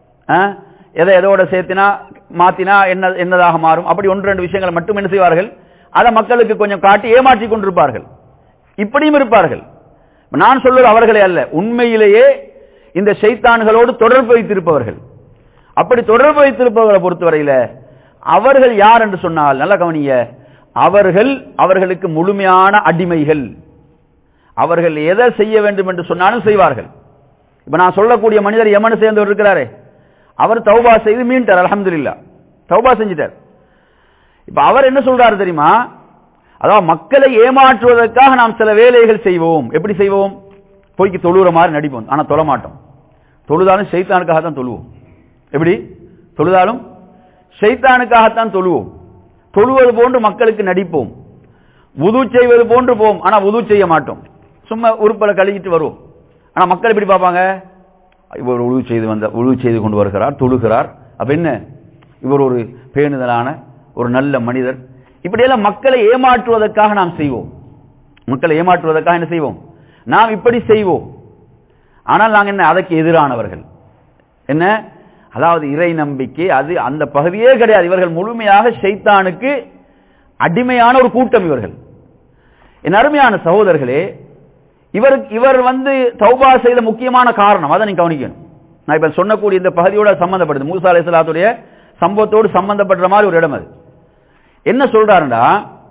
எதை எதோட சேர்த்தினா மாத்தினா என்ன என்னதாக மாறும், அப்படி ஒன்று ரெண்டு விஷயங்களை மட்டும் என்ன செய்வார்கள், அதை மக்களுக்கு கொஞ்சம் காட்டி ஏமாற்றி கொண்டிருப்பார்கள். இப்படியும் இருப்பார்கள். நான் சொல்வது அவர்களே அல்ல, உண்மையிலேயே இந்த ஷைத்தான்களோடு தொடர்பு வைத்திருப்பவர்கள். அப்படி தொடர்பு வைத்திருப்பவர்களை பொறுத்தவரையில அவர்கள் யார் என்று சொன்னால் நல்ல கவனிய, அவர்கள் அவர்களுக்கு முழுமையான அடிமைகள். அவர்கள் எதை செய்ய வேண்டும் என்று சொன்னாலும் செய்வார்கள். இப்ப நான் சொல்லக்கூடிய மனிதர் யமனை சேர்ந்தவர் இருக்கிறாரே, அவர் தௌபா செய்து மீண்டார், அல்ஹம்துலில்லாஹ் தௌபா செஞ்சிட்டார். இப்ப அவர் என்ன சொல்றாரு தெரியுமா? அதாவது மக்களை ஏமாற்றுவதற்காக நாம் சில வேலைகள் செய்வோம். எப்படி செய்வோம்? போய்க்கு தொழுகிற மாதிரி நடிப்போம், ஆனா தொழ மாட்டோம். தொழுதாலும் ஷைத்தானுக்காகத்தான் தொழுவோம். எப்படி தொழுதாலும் ஷைத்தானுக்காகத்தான் தொழுவோம். தொழுவது போன்று மக்களுக்கு நடிப்போம். வுது செய்வது போன்று போவோம், ஆனா வுது செய்ய மாட்டோம். சும்மா உறுப்பலை கழுவிட்டு வருவோம். ஆனா மக்கள் எப்படி பார்ப்பாங்க? இவர் உழுவு செய்து வந்த உழுவு செய்து கொண்டு வருகிறார், தொழுகிறார், அப்ப என்ன இவர் ஒரு பேணுதலான ஒரு நல்ல மனிதர். இப்படியெல்லாம் மக்களை ஏமாற்றுவதற்காக நாம் செய்வோம். மக்களை ஏமாற்றுவதற்காக என்ன செய்வோம்? நாம் இப்படி செய்வோம். ஆனால் நாங்கள் என்ன, அதற்கு எதிரானவர்கள். என்ன, அதாவது இறை நம்பிக்கை அது அந்த பகுதியே கிடையாது. இவர்கள் முழுமையாக ஷைத்தானுக்கு அடிமையான ஒரு கூட்டம் இவர்கள். என் அருமையான சகோதரர்களே, இவர் இவர் வந்து தௌபா செய்த முக்கியமான காரணம் அதை நீங்க கவனிக்கணும். நான் இப்ப சொன்னக்கூடிய இந்த பகுதியோட சம்பந்தப்படுது, மூசா அலைஹிஸ்ஸலாத்துடைய சம்பவத்தோடு சம்பந்தப்படுற மாதிரி ஒரு இடம் அது. என்ன சொல்றாருன்னா,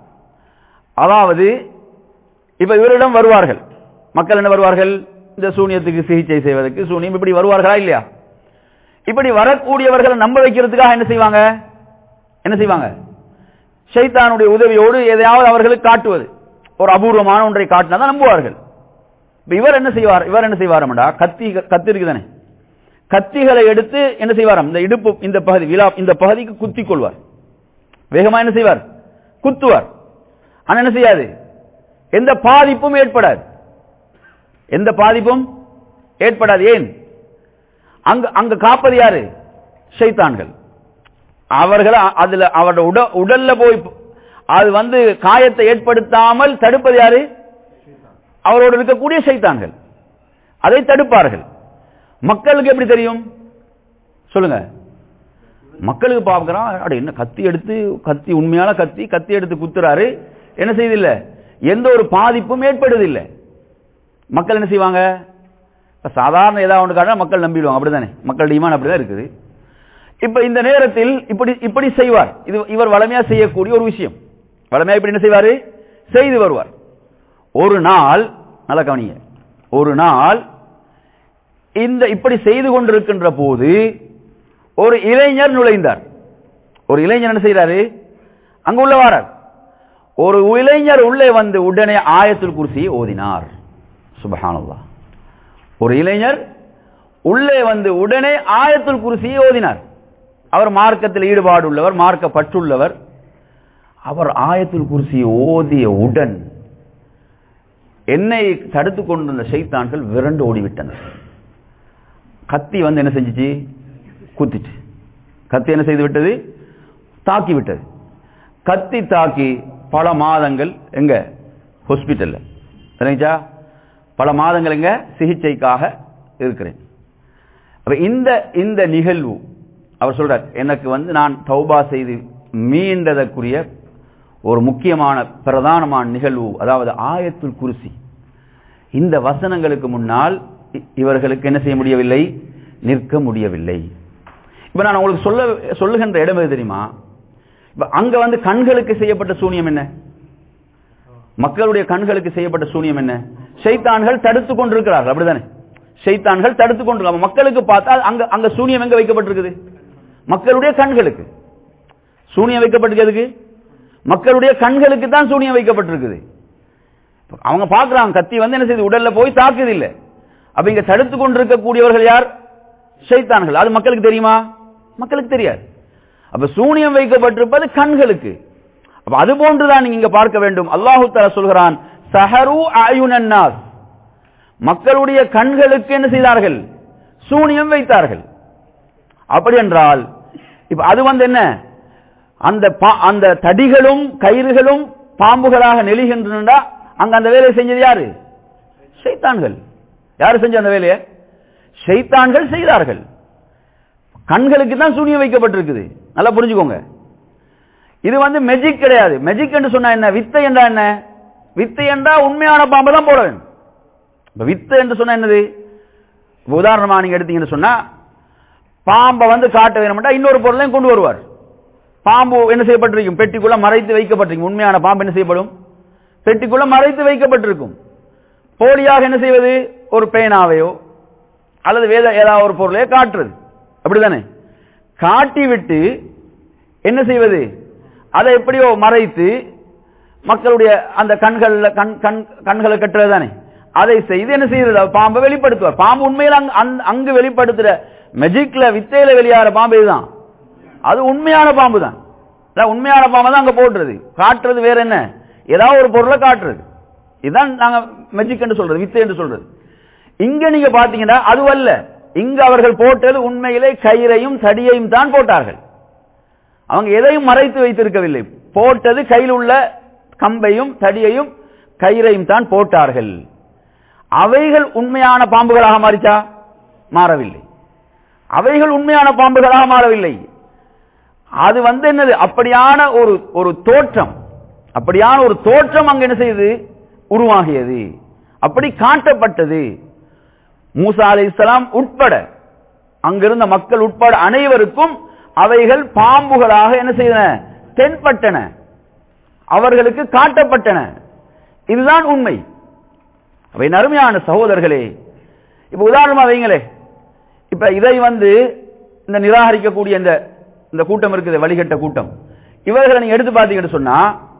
அதாவது இப்ப இவரிடம் வருவார்கள் மக்கள். என்ன வருவார்கள்? இந்த சூனியத்துக்கு சிகிச்சை செய்வதற்கு, சூனியம் இப்படி வருவார்களா இல்லையா? இப்படி வரக்கூடியவர்களை நம்ப வைக்கிறதுக்காக என்ன செய்வாங்க? என்ன செய்வாங்க? ஷைத்தானுடைய உதவியோடு எதையாவது அவர்களுக்கு காட்டுவது, ஒரு அபூர்வமான ஒன்றை காட்டினாதான் நம்புவார்கள். இவர் என்ன செய்வார்? இவர் என்ன செய்வாரா? கத்தி கத்தி இருக்குதானே, கத்திகளை எடுத்து என்ன செய்வாராம்? இந்த இடுப்பு இந்த பகுதி விழா இந்த பகுதிக்கு குத்தி கொள்வார். வேகமா என்ன செய்வார்? குத்துவார். ஆனா என்ன செய்யாது? எந்த பாதிப்பும் ஏற்படாது. எந்த பாதிப்பும் ஏற்படாது. ஏன்? அங்க அங்க காப்பது யாரு? ஷைத்தான்கள். அவர்கள் அதுல அவருடைய உட உடல்ல போய் அது வந்து காயத்தை ஏற்படுத்தாமல் தடுப்பது யாரு? அவரோடு இருக்கக்கூடிய ஷைத்தான்கள். அதை தடுப்பார்கள். மக்களுக்கு எப்படி தெரியும் சொல்லுங்க? மக்களுக்கு பார்க்கிறான், என்ன கத்தி எடுத்து கத்தி உண்மையான கத்தி கத்தி எடுத்து குத்துறாரு, என்ன செய்தில்லை, எந்த ஒரு பாதிப்பும் ஏற்படுவதில்லை. மக்கள் என்ன செய்வாங்க? சாதாரண ஏதாவது ஒன்று காட்டினா மக்கள் நம்பிடுவாங்க, அப்படிதானே? மக்கள் ஈமான் அப்படிதான் இருக்குது. இப்ப இந்த நேரத்தில் இப்படி இப்படி செய்வார். இது இவர் வளமையா செய்யக்கூடிய ஒரு விஷயம். வளமையா இப்படி என்ன செய்வாரு? செய்து வருவார். ஒரு நாள், நல்ல கவனிங்க, ஒரு நாள் இந்த இப்படி செய்து கொண்டிருக்கின்ற போது ஒரு இளைஞர் நுழைந்தார். ஒரு இளைஞர் என்ன செய்யறாரு? அங்க உள்ள வாரார். ஒரு இளைஞர் உள்ளே வந்து உடனே ஆயத்துல் குர்சி ஓதினார். சுப்ஹானல்லாஹ். ஒரு இளைஞர் உள்ளே வந்து உடனே ஆயத்துல் குர்சி ஓதினார். அவர் மார்க்கத்தில் ஈடுபாடு உள்ளவர், மார்க்க பற்றுள்ளவர். அவர் ஆயத்துல் குர்சி ஓதிய உடன் என்னை தடுத்துக் கொண்டிருந்த ஷைத்தான்கள் விரண்டு ஓடிவிட்டனர். கத்தி வந்து என்ன செஞ்சிச்சு? குத்திட்டு. கத்தி என்ன செய்து விட்டது? தாக்கி விட்டது. கத்தி தாக்கி பல மாதங்கள் எங்க ஹாஸ்பிட்டல்ல தெரிஞ்சா, பல மாதங்கள் எங்க சிகிச்சைக்காக இருக்கிறேன். அப்ப இந்த இந்த நிகழ்வு அவர் சொல்றார், எனக்கு வந்து நான் தௌபா செய்து மீண்டதற்குரிய ஒரு முக்கியமான பிரதானமான நிகழ்வு, அதாவது ஆயத்துல் குர்சி. இந்த வசனங்களுக்கு முன்னால் இவர்களுக்கு என்ன செய்ய முடியவில்லை? நிற்க முடியவில்லை. இப்ப நான் உங்களுக்கு சொல்ல சொல்லுகின்ற இடம் எது தெரியுமா? இப்ப அங்க வந்து கண்களுக்கு செய்யப்பட்ட சூனியம் என்ன? மக்களுடைய கண்களுக்கு செய்யப்பட்ட சூனியம் என்ன? ஷைத்தான்கள் தடுத்துக் கொண்டிருக்கிறார்கள், அப்படிதானே? ஷைத்தான்கள் தடுத்துக் கொண்டிருக்காங்க. மக்களுக்கு பார்த்தால் அங்க அங்க சூனியம் எங்க வைக்கப்பட்டிருக்குது? மக்களுடைய கண்களுக்கு. சூனியம் வைக்கப்பட்டிருக்கிறதுக்கு மக்களுடைய கண்களுக்கு தான் சூனியம் வைக்கப்பட்டிருக்குது. அவங்க பார்க்கிறாங்க கத்தி வந்து என்ன செய்யுது? உடல்ல போய் தாக்குது இல்ல. அப்ப இங்க தடுத்துக் கொண்டிருக்கக்கூடியவர்கள் யார்? ஷைத்தான்கள். அது மக்களுக்கு தெரியுமா? மக்களுக்கு தெரியாது. அப்ப சூனியம் வைக்கப்பட்டிருப்பது கண்களுக்கு. அப்ப அது போன்றுதான் நீங்க இங்க பார்க்க வேண்டும். அல்லாஹு தஆலா சொல்கிறான், சஹரு அயுனன் நாஸ், மக்களுடைய கண்களுக்கு என்ன செய்தார்கள்? சூனியம் வைத்தார்கள். அப்படி என்றால் இப்ப அது வந்து என்ன? அந்த அந்த தடிகளும் கயிறுகளும் பாம்புகளாக நெளிகின்றன. அங்க அந்த வேலையை செஞ்சது யாரு? ஷைத்தான்கள். யாரு செஞ்ச அந்த வேலையை? ஷைத்தான்கள் செய்தார்கள். கண்களுக்கு தான் சூனியம் வைக்கப்பட்டிருக்குது. நல்லா புரிஞ்சுக்கோங்க. இது வந்து மெஜிக் கிடையாது. மெஜிக் என்று சொன்னா என்ன? வித்தை என்றா என்ன? வித்தை என்றா உண்மையான பாம்பை தான் போட வேண்டும். வித்தை என்று சொன்னா என்னது? உதாரணமா நீங்க எடுத்தீங்கன்னு சொன்னா, பாம்பை வந்து காட்ட வேணும்னா இன்னொரு பொருளையும் கொண்டு வருவார். பாம்பு என்ன செய்யப்பட்டிருக்கும்? பெட்டிக்குள்ள மறைத்து வைக்கப்பட்டிருக்கும். உண்மையான பாம்பு என்ன செய்யப்படும்? பெட்டிக்குள்ள மறைத்து வைக்கப்பட்டிருக்கும். போலியாக என்ன செய்வது? ஒரு பேனாவையோ அல்லது வேத ஏதாவது ஒரு பொருளையோ காட்டுறது, அப்படிதானே? காட்டி விட்டு என்ன செய்வது? அதை எப்படியோ மறைத்து மக்களுடைய அந்த கண்கள் கண்களை கட்டுறது தானே. அதை செய்து என்ன செய்யறது? பாம்பை வெளிப்படுத்துவார். பாம்பு உண்மையில அங்கு வெளிப்படுத்துற மெஜிக்ல வித்தையில வெளியாகிற பாம்பு இதுதான். அது உண்மையான பாம்பு தான். உண்மையான பாம்பை தான் அங்க போட்டுறது. காட்டுறது வேற என்ன? ஏதாவது ஒரு பொருளை காட்டுறது. இதுதான் நாங்க மெஜிக் என்று சொல்றது, வித்தை என்று சொல்றது. இங்க நீங்க பாத்தீங்கன்னா அதுவல்ல. இங்க அவர்கள் போட்டது உண்மையிலே கயிறையும் தடியையும் தான் போட்டார்கள். அவங்க எதையும் மறைத்து வைத்திருக்கவில்லை. போட்டது கையில் உள்ள கம்பையும் தடியையும் கயிறையும் தான் போட்டார்கள். அவைகள் உண்மையான பாம்புகளாக மாறிச்சா? மாறவில்லை. அவைகள் உண்மையான பாம்புகளாக மாறவில்லை. அது வந்து என்னது? அப்படியான ஒரு ஒரு தோற்றம், அப்படியான ஒரு தோற்றம் அங்க என்ன செய்யுது? உருவாகியது. அப்படி காட்டப்பட்டது. மூசா அலைஹிஸ்ஸலாம் உட்பட அங்கிருந்த மக்கள் உட்பட அனைவருக்கும் அவைகள் பாம்புகளாக என்ன செய்தன? தென்பட்டன, அவர்களுக்கு காட்டப்பட்டன. இதுதான் உண்மை. அவை அருமையான சகோதரர்களே, இப்ப உதாரணமா வைங்களே, இப்ப இதை வந்து இந்த நிராகரிக்கக்கூடிய இந்த இந்த கூட்டம் இருக்குது, வழிகட்ட கூட்டம், இவர்களை நீங்க எடுத்து பார்த்தீங்கன்னு சொன்னா,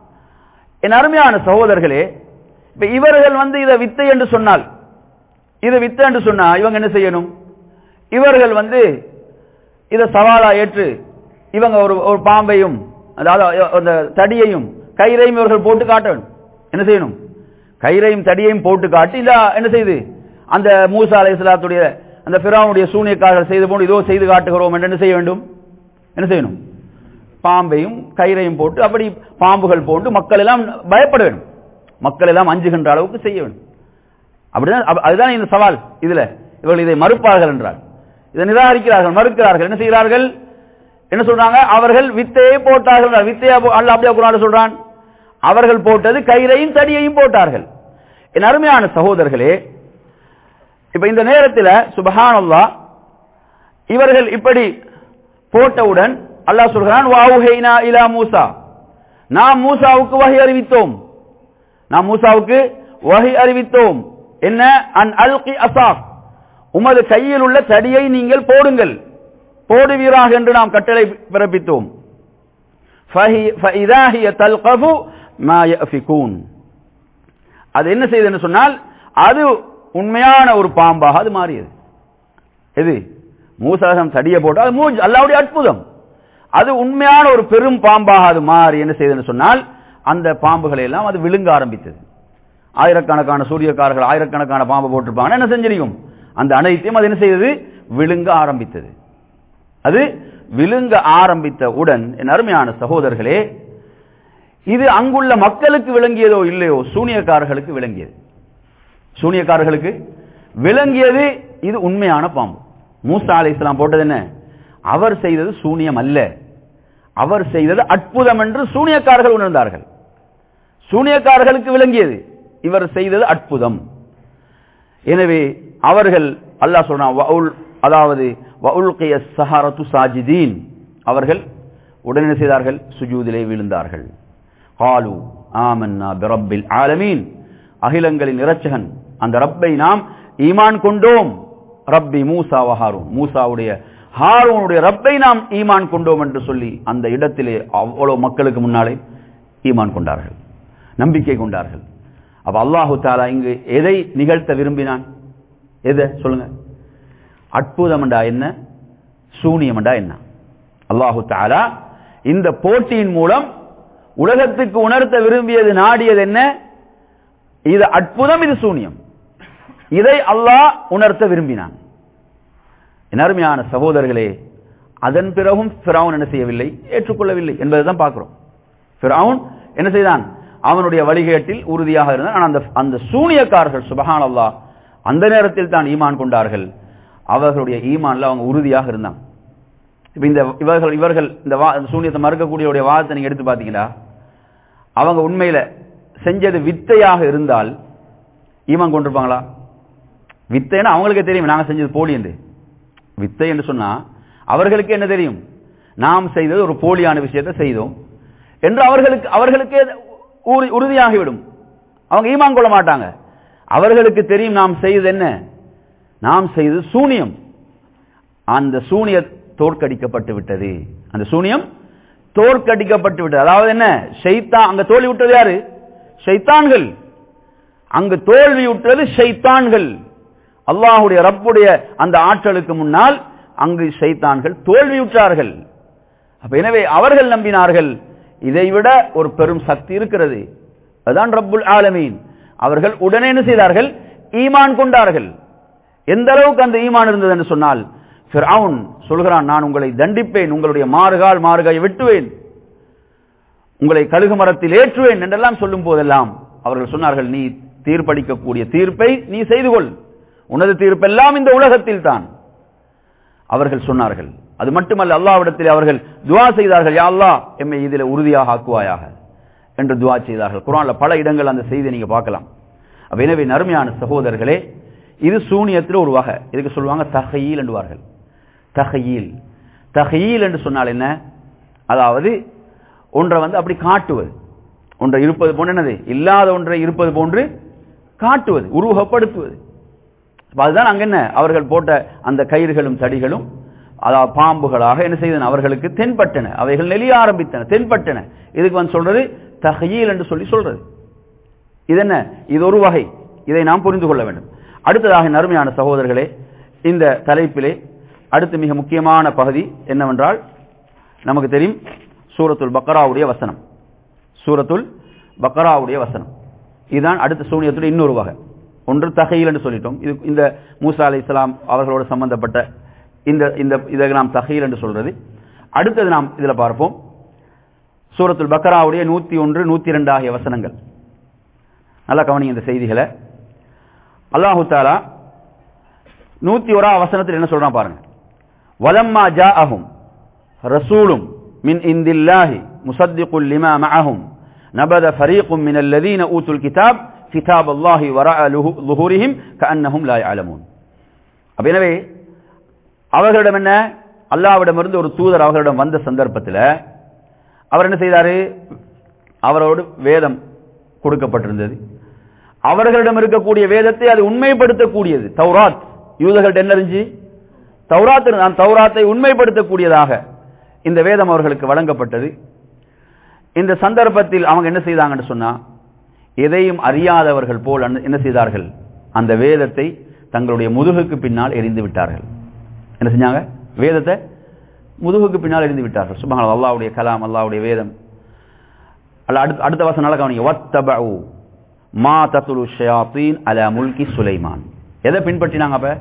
என் அருமையான சகோதரர்களே, இப்ப இவர்கள் வந்து இதை வித்தை என்று சொன்னால், இதை வித்தை என்று சொன்னா இவங்க என்ன செய்யணும்? இவர்கள் வந்து இதை சவாலா ஏற்று இவங்க ஒரு ஒரு பாம்பையும் அதாவது அந்த தடியையும் கயிறையும் இவர்கள் போட்டு காட்ட வேண்டும். என்ன செய்யணும்? கயிறையும் தடியையும் போட்டு காட்டி, இல்ல என்ன செய்து அந்த மூசா அலைஹிஸ்ஸலாத்துடைய அந்த ஃபிரௌனுடைய சூனியக்காரர்கள் செய்து போன்று இதோ செய்து காட்டுகிறோம் என்று என்ன செய்ய வேண்டும்? என்ன செய்யணும்? பாம்பையும் கயிறையும் போட்டு அப்படி பாம்புகள் போட்டு மக்கள் எல்லாம் பயப்பட வேண்டும், மக்கள் எல்லாம் அஞ்சுகின்ற அளவுக்கு செய்ய வேண்டும். அப்படிதான், அதுதான் இந்த சவால். இதுல இவர்கள் இதை மறுப்பார்கள் என்றால், இதை நிராகரிக்கிறார்கள், மறுக்கிறார்கள். என்ன செய்கிறார்கள்? என்ன சொல்றாங்க? அவர்கள் வித்தையை போட்டார்கள். வித்தையா அல்லாஹ் அப்படியே குர்ஆன்ல சொல்றான், அவர்கள் போட்டது கயிறையும் தடியையும் போட்டார்கள். என் அருமையான சகோதரர்களே, இப்ப இந்த நேரத்தில் சுப்ஹானல்லாஹ் இவர்கள் இப்படி போட்டவுடன் அல்லாஹ் சொல்கிறான் வஅஹைனா இலா மூசா, நாம் மூசாவுக்கு வஹி அறிவித்தோம், நாம் மூசாவுக்கு வஹி அறிவித்தோம் என்ன, அன் அல்கி அஸாக், உமது கையில் உள்ள தடியை நீங்கள் போடுங்கள், போடுவீராக என்று நாம் கட்டளை பிறப்பித்தோம். ஃபஇதா ஹிய தல்கஃபு மா யஃபிகூன், அது என்ன செய்ததுன்னு சொன்னால் அது உண்மையான ஒரு பாம்பாக அது மாறியது. எது மூசாகம் தடியை போட்டு அது மூஜ் அல்லாஹ்வுடைய அற்புதம், அது உண்மையான ஒரு பெரும் பாம்பாக அது மாறி என்ன செய்ததுன்னு சொன்னால் அந்த பாம்புகளை எல்லாம் அது விழுங்க ஆரம்பித்தது. ஆயிரக்கணக்கான சூரியக்காரர்கள் ஆயிரக்கணக்கான பாம்பு போட்டிருப்பாங்க, என்ன செஞ்சிருக்கும் அந்த அனைத்தையும் அது என்ன செய்தது விழுங்க ஆரம்பித்தது. அது விழுங்க ஆரம்பித்த உடன் என் அருமையான சகோதரர்களே, இது அங்குள்ள மக்களுக்கு விளங்கியதோ இல்லையோ சூனியக்காரர்களுக்கு விளங்கியது. சூனியக்காரர்களுக்கு விளங்கியது இது உண்மையான பாம்பு. மூசா அலைஹிஸ்ஸலாம் போட்டது என்ன, அவர் செய்தது சூனியம் அல்ல, அவர் செய்தது அற்புதம் என்று சூனியக்காரர்கள் உணர்ந்தார்கள். சூனியக்காரர்களுக்கு விளங்கியது இவர் செய்தது அற்புதம். எனவே அவர்கள் அல்லாஹ் சொல்றான் வஉல், அதாவது வஉல்கிய ஸஹரத்து சாஜிதீன், அவர்கள் உடனே செய்தார்கள் சுஜூதிலே விழுந்தார்கள். காலு ஆமன்னா பிரப்பில் ஆலமீன், அகிலங்களின் இரட்சகன் அந்த ரப்பை நாம் ஈமான் கொண்டோம். ரப்பி மூசா வ ஹாரூன், மூசாவுடைய ஹாரூனுடைய ரப்பை நாம் ஈமான் கொண்டோம் என்று சொல்லி அந்த இடத்திலே அவ்வளவு மக்களுக்கு முன்னாலே ஈமான் கொண்டார்கள், நம்பிக்கை கொண்டார்கள். அப்ப அல்லாஹு தஆலா இங்கு எதை நிகழ்த்த விரும்பினான், எதை சொல்லுங்க, அற்புதம் என்றா என்ன, சூனியம் என்றா என்ன. அல்லாஹு தஆலா இந்த போட்டியின் மூலம் உலகத்துக்கு உணர்த்த விரும்பியது, நாடியது என்ன, இது அற்புதம், இது சூனியம், இதை அல்லாஹ் உணர்த்த விரும்பினான். என் அருமையான சகோதரர்களே, அதன் பிறகும் ஃபிரௌன் என்ன செய்யவில்லை, ஏற்றுக்கொள்ளவில்லை என்பதைதான் பார்க்கிறோம். ஃபிரௌன் என்ன செய்தான், அவனுடைய வழிகேட்டில் உறுதியாக இருந்தான். ஆனால் அந்த அந்த சூனியக்காரர்கள் சுப்ஹானல்லாஹ் அந்த நேரத்தில் தான் ஈமான் கொண்டார்கள். அவர்களுடைய ஈமான்ல அவங்க உறுதியாக இருந்தாங்க. இப்ப இந்த இவர்கள் இவர்கள் இந்த சூனியத்தை மறுக்கக்கூடிய வாதத்தை நீங்க எடுத்து பாத்தீங்கன்னா, அவங்க உண்மையில செஞ்சது வித்தையாக இருந்தால் ஈமான் கொண்டிருப்பாங்களா? வித்தைன்னா அவங்களுக்கு தெரியும் நாங்க செஞ்சது போலி என்று. வித்தை என்று சொன்னா அவர்களுக்கு என்ன தெரியும், நாம் செய்தது ஒரு போலியான விஷயத்தை செய்தோம் என்று அவர்களுக்கு அவர்களுக்கே உறுதியாகிவிடும். அவங்க ஈமான் கொள்ள மாட்டாங்க. அவர்களுக்கு தெரியும் நாம் செய்தது என்ன, நாம் செய்தது சூனியம். அந்த சூனியம் தோற்கடிக்கப்பட்டு விட்டது, அந்த சூனியம் தோற்கடிக்கப்பட்டு விட்டது. அதாவது என்ன, ஷைத்தான் அங்க தோல்வி விட்டது யாரு, ஷைத்தான்கள். அங்கு தோல்வி விட்டது ஷைத்தான்கள். அல்லாஹ்வுடைய ரப்புடைய அந்த ஆற்றலுக்கு முன்னால் அங்கு ஷைத்தான்கள் தோல்வியுற்றார்கள். அப்ப எனவே அவர்கள் நம்பினார்கள் இதைவிட ஒரு பெரும் சக்தி இருக்கிறது, அதுதான் ரப்புல் ஆலமீன். அவர்கள் உடனே என்ன செய்தார்கள், ஈமான் கொண்டார்கள். எந்த அளவுக்கு அந்த ஈமான் இருந்தது என்று சொன்னால், ஃபிரௌன் சொல்கிறான், நான் உங்களை தண்டிப்பேன், உங்களுடைய மாறுகால் மாறுகாயை வெட்டுவேன், உங்களை கழுகு மரத்தில் ஏற்றுவேன் என்றெல்லாம் சொல்லும் போதெல்லாம் அவர்கள் சொன்னார்கள், நீ தீர்ப்பளிக்கக்கூடிய தீர்ப்பை நீ செய்து கொள், உனது தீர்ப்பெல்லாம் இந்த உலகத்தில் தான். அவர்கள் சொன்னார்கள். அது மட்டுமல்ல, அல்லாஹ்விடத்தில் அவர்கள் துஆ செய்தார்கள், யா அல்லாஹ் எம்மை இதிலே உறுதியாக ஆக்குவாயாக என்று துஆ செய்தார்கள். குர்ஆன்ல பல இடங்கள் அந்த செய்தியை நீங்க பார்க்கலாம். அப்ப எனவே நறுமையான சகோதரர்களே, இது சூனியத்தில் ஒரு வகை. இதுக்கு சொல்லுவாங்க தஹயீல் என்றுவார்கள். தஹயீல் தஹயீல் என்று சொன்னால் என்ன, அதாவது ஒன்றை வந்து அப்படி காட்டுவது, ஒன்றை இருப்பது போன்று என்னது, இல்லாத ஒன்றை இருப்பது போன்று காட்டுவது, உருவகப்படுத்துவது. அதுதான் அங்க என்ன, அவர்கள் போட்ட அந்த கயிறுகளும் தடிகளும் அதாவது பாம்புகளாக என்ன செய்தன, அவர்களுக்கு தென்பட்டன, அவைகள் நெளிய ஆரம்பித்தன, தென்பட்டன. இதுக்கு வந்து சொல்றது தஹயீல் என்று சொல்லி சொல்றது. இது என்ன, இது ஒரு வகை, இதை நாம் புரிந்து கொள்ள வேண்டும். அடுத்ததாக நறுமையான சகோதரர்களே, இந்த தலைப்பிலே அடுத்து மிக முக்கியமான பகுதி என்னவென்றால், நமக்கு தெரியும் சூரத்துல் பக்ராவுடைய வசனம். சூரத்துல் பக்ராவுடைய வசனம் இதுதான் அடுத்த சூனியத்துடைய இன்னொரு வகை. ஒன்று தஹயீல் என்று சொல்லிட்டோம். இது இந்த மூசா அலைஹிஸ்ஸலாம் அவர்களோடு சம்பந்தப்பட்ட இந்த இந்த இதை நாம் தஹயீல் என்று சொல்றது. அடுத்தது நாம் இதுல பார்ப்போம் சூரத்துல் பக்ராவுடைய நூத்தி ஒன்று நூத்தி இரண்டு ஆகிய வசனங்கள். நல்லா கவனிங்க இந்த செய்திகளை. அல்லாஹு தஆலா நூத்தி ஓரா வசனத்தில் என்ன சொல்றான் பாருங்க. வலம்மா ஜாஅஹும் ரசூலும் மின் இந்தில்லாஹி முஸத்திகுல் லிமா மஅஹும் நபத ஃபரீகும் மினல் லதீன ஊதுல் கிதாப் கிதாபல்லாஹி வராஅ லுஹூரிஹிம் கஅன்னஹும் லா யஅலமூன். அப்ப எனவே அவர்களிடம் என்ன, அல்லாஹ்விடமிருந்து ஒரு தூதர் அவர்களிடம் வந்த சந்தர்ப்பத்தில் அவர் என்ன செய்தாரு, அவரோடு வேதம் கொடுக்கப்பட்டிருந்தது. அவர்களிடம் இருக்கக்கூடிய வேதத்தை அது உண்மைப்படுத்தக்கூடியது. தௌராத் யூதர்கள்ட்ட என்ன இருந்துச்சு, தௌராத். நான் தௌராத்தை உண்மைப்படுத்தக்கூடியதாக இந்த வேதம் அவர்களுக்கு வழங்கப்பட்டது. இந்த சந்தர்ப்பத்தில் அவங்க என்ன செய்தாங்கன்னு சொன்னா, எதையும் அறியாதவர்கள் போல் என்ன செய்தார்கள், அந்த வேதத்தை தங்களுடைய முதுகுக்கு பின்னால் எரிந்து விட்டார்கள். என்ன செஞ்சாங்க, வேதத்தை முதுகுக்கு பின்னால் எரிந்து விட்டார்கள். சுப்ஹானல்லாஹ், அல்லாஹ்வுடைய கலாம், அல்லாஹ்வுடைய வேதம். அல்ல அடுத்த அடுத்த வசனம் நல்லா கவனிங்க. வத்தபஉ மா தத்லு ஷயாத்தீன் அலா முல்கி சுலைமான். எதை பின்பற்றினாங்க, அப்ப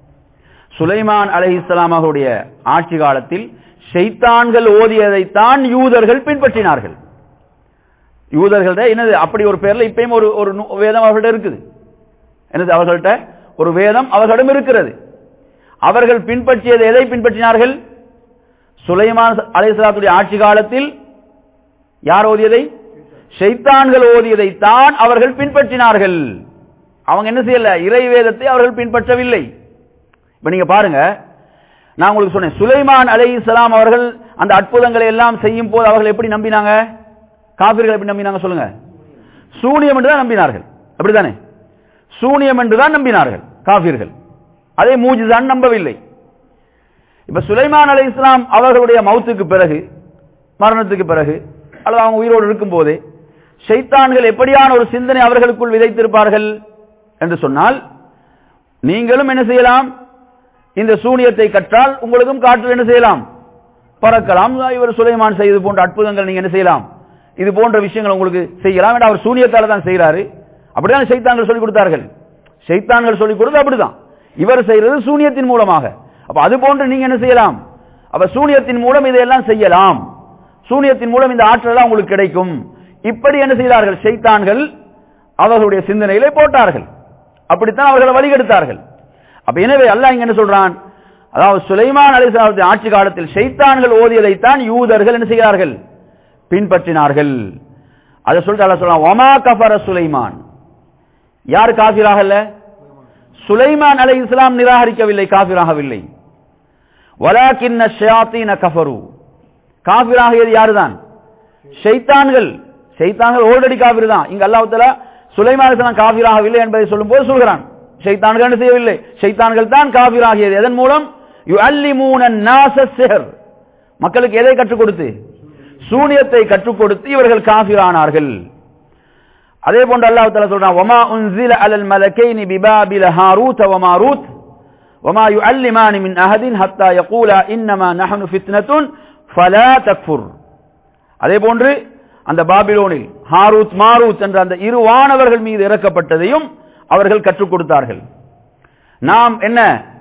சுலைமான் அலைஹிஸ்ஸலாம் அவருடைய ஆட்சி காலத்தில் ஷைத்தான்கள் ஓதியதைத்தான் யூதர்கள் பின்பற்றினார்கள். யூதர்கள்ட்ட என்னது அப்படி ஒரு பேர்ல இப்பயும் ஒரு ஒரு வேதம் அவர்கள்ட்ட இருக்குது. என்னது, அவர்கள்ட்ட ஒரு வேதம் அவர்களிடம் இருக்கிறது. அவர்கள் பின்பற்றியது எதை பின்பற்றினார்கள், சுலைமான் அலைஹிஸ்ஸலாத்துடைய ஆட்சி காலத்தில் யார் ஓதியதை, ஷைத்தான்கள் ஓதியதை தான் அவர்கள் பின்பற்றினார்கள். அவங்க என்ன செய்யல, இறை வேதத்தை அவர்கள் பின்பற்றவில்லை. இப்ப நீங்க பாருங்க, நான் உங்களுக்கு சொன்னேன், சுலைமான் அலைஹிஸ்ஸலாம் அவர்கள் அந்த அற்புதங்களை எல்லாம் செய்யும் போது அவர்கள் எப்படி நம்பினாங்க, காபிர்கள் எப்படி நம்பினாங்க சொல்லுங்க, சூனியம் என்றுதான் நம்பினார்கள். அப்படித்தானே, சூனியம் என்றுதான் நம்பினார்கள் காபிர்கள். அதே மூஜிதான் நம்பவில்லை. இப்ப சுலைமான் அலைஹிஸ்ஸலாம் அவர்களுடைய மௌத்துக்கு பிறகு, மரணத்துக்கு பிறகு, அல்லது அவங்க உயிரோடு இருக்கும் போதே ஷைத்தான்கள் எப்படியான ஒரு சிந்தனை அவர்களுக்குள் விதைத்திருப்பார்கள் என்று சொன்னால், நீங்களும் என்ன செய்யலாம், இந்த சூனியத்தை கற்றால் உங்களுக்கும் காற்றில் என்ன செய்யலாம், பறக்கலாம். இவர் சுலைமான் செய்து போன்ற அற்புதங்கள் நீங்க என்ன செய்யலாம், இது போன்ற விஷயங்கள் உங்களுக்கு செய்யலாம். அவர் சூனியத்தால தான் செய்யறாரு. அப்படிதான் ஷைத்தான்கள் சொல்லிக் கொடுத்தார்கள். ஷைத்தான்கள் சொல்லிக் கொடுத்து அப்படிதான் இவர் செய்யறது சூனியத்தின் மூலமாக. அப்ப அது போன்று நீங்க என்ன செய்யலாம், அப்ப சூனியத்தின் மூலம் இதையெல்லாம் செய்யலாம், சூனியத்தின் மூலம் இந்த ஆற்றல் உங்களுக்கு கிடைக்கும். இப்படி என்ன செய்தார்கள், ஷைத்தான்கள் அவர்களுடைய சிந்தனையிலே போட்டார்கள். அப்படித்தான் அவர்களை வழிகெடுத்தார்கள். அப்ப எனவே அல்லாஹ் இங்க என்ன சொல்றான், அதாவது சுலைமான் அலைஹிஸ்ஸலாமுடைய ஆட்சி காலத்தில் ஷைத்தான்கள் ஓதியதைத்தான் யூதர்கள் என்ன செய்கிறார்கள், பின்பற்றினார்கள். அதை சொல்லிட்டு அல்லாஹ் சொல்றான், வமா கஃபர சுலைமான். யார் காஃபிராக இல்ல, சுலைமான் அலைஹிஸ்ஸலாம் நிராகரிக்கவில்லை, காஃபிராகவில்லை. வலாக்கின்ன ஷயாத்தீன கஃபரு. காஃபிராகியது யாருதான், ஷைத்தான்கள். ஷைத்தான்கள் ஆல்ரெடி காஃபிர் தான். இங்க அல்லாஹ் தஆலா சுலைமான் அலைஹிஸ்ஸலாம் காஃபிராகவில்லை என்பதை சொல்லும்போது சொல்கிறான், ஷைத்தான்கள் என்ன செய்யவில்லை, ஷைத்தான்கள் தான் காஃபிராகியது. எதன் மூலம், யுஅல்லிமூன الناس السحر. மக்களுக்கு எதை கற்றுக் கொடுத்து, சூனியத்தை கற்றுக் கொடுத்து இவர்கள் காஃபிரானார்கள். அதே போன்று அல்லாஹ் தஆலா சொல்றான், வமா உன்ஸில அலல் மலக்கைனி பிபாபில ஹாரூத் வ மாரூத் வமா யுஅல்லிமானி மின் அஹதின் ஹத்தா யகூலா இன்னமா நஹ்னு ஃபித்னத்துன் ஃபலா தக்ஃபுர். அதே போன்று அந்த பாபிலோனில் ஹாரூத் மாரூத் என்ற அந்த இரு வானவர்கள் மீது இறக்கப்பட்டதையும் அவர்கள் கற்றுக் கொடுத்தார்கள். நாம் என்ன,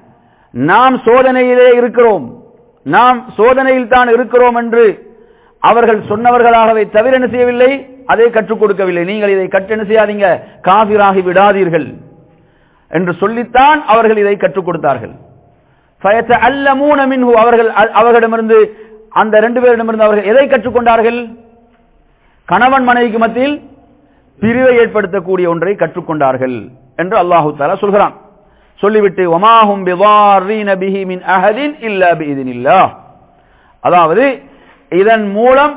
நாம் சோதனையிலே இருக்கிறோம், நாம் சோதனையில் தான் இருக்கிறோம் என்று அவர்கள் சொன்னவர்களாகவே தவிர என்ன செய்யவில்லை, அதை கற்றுக் கொடுக்கவில்லை. நீங்கள் இதை கற்று என்ன செய்யாதீங்க, காஃபிராகி விடாதீர்கள் என்று சொல்லித்தான் அவர்கள் இதை கற்றுக் கொடுத்தார்கள். ஃபயதஅல்லமூன மின்ஹு. அவர்கள் அவர்களிடமிருந்து, அந்த ரெண்டு பேரிடமிருந்து அவர்கள் எதை கற்றுக்கொண்டார்கள், கணவன் மனைவிக்கு மத்தியில் பிரிவை ஏற்படுத்தக்கூடிய ஒன்றை கற்றுக்கொண்டார்கள் என்று அல்லாஹு தஆலா சொல்கிறான். சொல்லிவிட்டு வமாஹும் பிதாரீன பிஹி மின் அஹதின் இல்லா பிஇذنில்லாஹ். அதாவது இதன் மூலம்,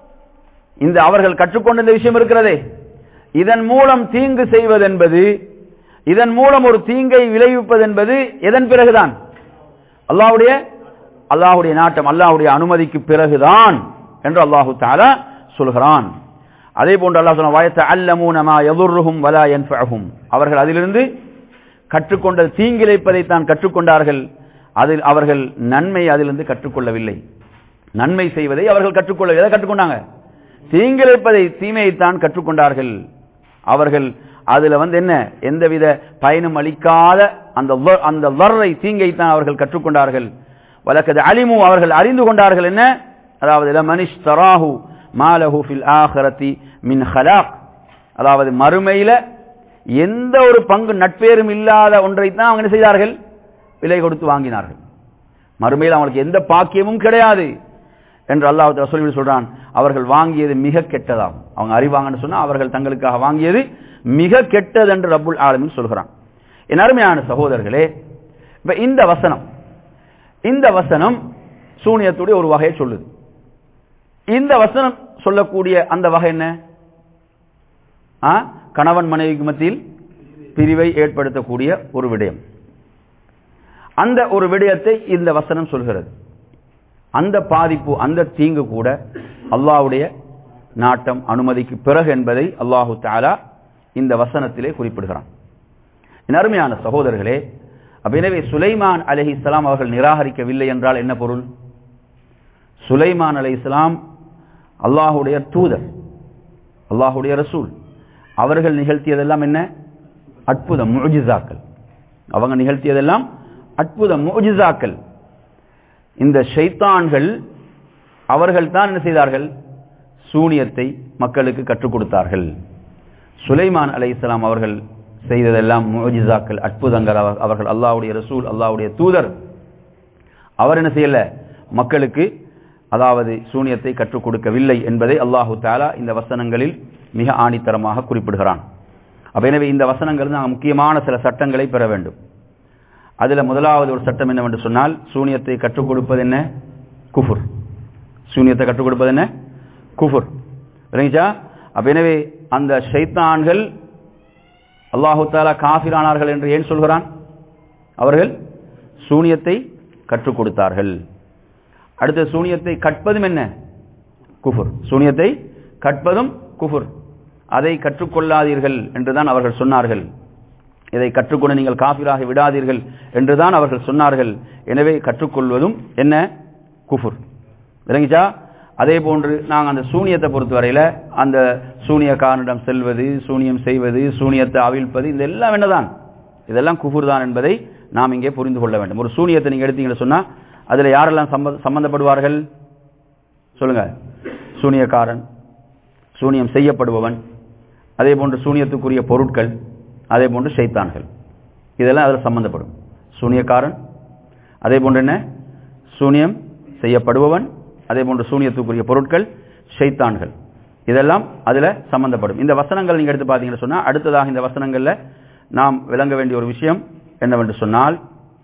இந்த அவர்கள் கற்றுக்கொண்ட இந்த விஷயம் இருக்கிறதே, இதன் மூலம் தீங்கு செய்வது என்பது, இதன் மூலம் ஒரு தீங்கை விளைவிப்பது என்பது எதன் பிறகுதான், அல்லாஹ்வுடைய அல்லாஹ்வுடைய நாட்டம், அல்லாஹ்வுடைய அனுமதிக்கு பிறகுதான் என்று அல்லாஹு தஆலா சொல்கிறான். அதே போன்று அல்லாஹ் சொன்னான், வயதஅல்லமூன மா யதுர்ருஹும் வலா யன்ஃபஉஹும். அவர்கள் அதிலிருந்து கற்றுக்கொண்ட தீங்கிழைப்பதை தான் கற்றுக்கொண்டார்கள், அதில் அவர்கள் நன்மை அதிலிருந்து கற்றுக்கொள்ளவில்லை. நன்மை செய்வதை அவர்கள் கற்றுக்கொள்ள, எதை கற்றுக்கொண்டாங்க, தீங்கிழைப்பதை, தீமையைத்தான் கற்றுக்கொண்டார்கள். அவர்கள் அதுல வந்து என்ன, எந்தவித பயனும் அளிக்காத அந்த அந்த வர்ரை, தீங்கைத்தான் அவர்கள் கற்றுக்கொண்டார்கள். வலக்கது அலிமு. அவர்கள் அறிந்து கொண்டார்கள் என்ன, அதாவது லமனிஷ் தராஹு மாலஹு ஃபில் ஆஹிரத்தி மின் ஹலாக். அதாவது மறுமையில எந்த ஒரு பங்கு நட்பேரும் இல்லாத ஒன்றைத்தான் அவங்க என்ன செய்தார்கள், விலை கொடுத்து வாங்கினார்கள். மறுமையில் அவங்களுக்கு எந்த பாக்கியமும் கிடையாது என்று அல்லாஹ் தஆலா சொல்லி சொல்றான். அவர்கள் வாங்கியது மிக கெட்டதாகும். அவங்க அறிவாங்கன்னு சொன்னா அவர்கள் தங்களுக்காக வாங்கியது மிக கெட்டது என்று ரப்புல் ஆலமீன் சொல்கிறான். என் அருமையான சகோதரர்களே, இப்ப இந்த வசனம் இந்த வசனம் சூனியத்துடைய ஒரு வகையை சொல்லுது. இந்த வசனம் சொல்லக்கூடிய அந்த வகை என்ன? கணவன் மனைவிக்கு மத்தியில் பிரிவை ஏற்படுத்தக்கூடிய ஒரு விடயம். அந்த ஒரு விடயத்தை இந்த வசனம் சொல்கிறது. அந்த பாதிப்பு, அந்த தீங்கு கூட அல்லாஹ்வுடைய நாட்டம் அனுமதிக்கு பிறகு என்பதை அல்லாஹு தஆலா இந்த வசனத்திலே குறிப்பிடுகிறான். என் அருமையான சகோதரர்களே, எனவே சுலைமான் அலைஹிஸ்ஸலாம் அவர்கள் நிராகரிக்கவில்லை என்றால் என்ன பொருள்? சுலைமான் அலைஹிஸ்ஸலாம் அல்லாஹ்வுடைய தூதர், அல்லாஹ்வுடைய ரசூல். அவர்கள் நிகழ்த்தியதெல்லாம் என்ன? அற்புதம், முஅ்ஜிஸாக்கள். அவங்க நிகழ்த்தியதெல்லாம் அற்புதம், முஅ்ஜிஸாக்கள். இந்த ஷைத்தான்கள் அவர்கள் தான் என்ன செய்தார்கள்? சூனியத்தை மக்களுக்கு கற்றுக் கொடுத்தார்கள். சுலைமான் அலைஹிஸ்ஸலாம் அவர்கள் செய்ததெல்லாம் முஅ்ஜிஸாக்கள், அற்புதங்கள். அவர்கள் அல்லாஹ்வுடைய ரசூல், அல்லாஹ்வுடைய தூதர். அவர் என்ன செய்யல? மக்களுக்கு அதாவது சூனியத்தை கற்றுக் கொடுக்கவில்லை என்பதை அல்லாஹு தஆலா இந்த வசனங்களில் மிக ஆணித்தரமாக குறிப்பிடுகிறான். அப்ப எனவே இந்த வசனங்கள் நாங்கள் முக்கியமான சில சட்டங்களை பெற வேண்டும். அதுல முதலாவது ஒரு சட்டம் என்னவென்று சொன்னால், சூனியத்தை கற்றுக் கொடுப்பது என்ன? குஃபுர். சூனியத்தை கற்றுக் கொடுப்பது என்ன? குஃபுர். சரிங்களா? அப்ப எனவே அந்த ஷைத்தான்கள் அல்லாஹு தஆலா காஃபிரானார்கள் என்று ஏன் சொல்கிறான்? அவர்கள் சூனியத்தை கற்றுக் கொடுத்தார்கள். அடுத்த சூனியத்தை கற்பதும் என்ன? குஃபுர். சூனியத்தை கற்பதும் குஃபுர். அதை கற்றுக்கொள்ளாதீர்கள் என்றுதான் அவர்கள் சொன்னார்கள். இதை கற்றுக்கொண்டு நீங்கள் காஃபிராக விடாதீர்கள் என்றுதான் அவர்கள் சொன்னார்கள். எனவே கற்றுக்கொள்வதும் என்ன? குஃபுர். விளங்கிச்சா? அதே போன்று நாங்கள் அந்த சூனியத்தை பொறுத்தவரையில அந்த சூனியக்காரனிடம் செல்வது, சூனியம் செய்வது, சூனியத்தை அவிழ்ப்பது, இதெல்லாம் என்னதான்? இதெல்லாம் குஃபுர் தான் என்பதை நாம் இங்கே புரிந்து கொள்ள வேண்டும். ஒரு சூனியத்தை நீங்க எடுத்தீங்கன்னு சொன்னா அதுல யாரெல்லாம் சம்பந்தப்படுவார்கள்? சொல்லுங்க. சூனியக்காரன், சூனியம் செய்யப்படுபவன், அதே போன்று சூனியத்துக்குரிய பொருட்கள், அதே போன்று ஷைத்தான்கள், இதெல்லாம் அதில் சம்பந்தப்படும். சூனியக்காரன், அதே போன்று என்ன? சூனியம் செய்யப்படுபவன், அதே போன்று சூனியத்துக்குரிய பொருட்கள், ஷைத்தான்கள், இதெல்லாம் அதுல சம்பந்தப்படும். இந்த வசனங்கள் நீங்க எடுத்து பார்த்தீங்கன்னு சொன்னா அடுத்ததாக இந்த வசனங்கள்ல நாம் விளங்க வேண்டிய ஒரு விஷயம் என்னவென்று சொன்னால்,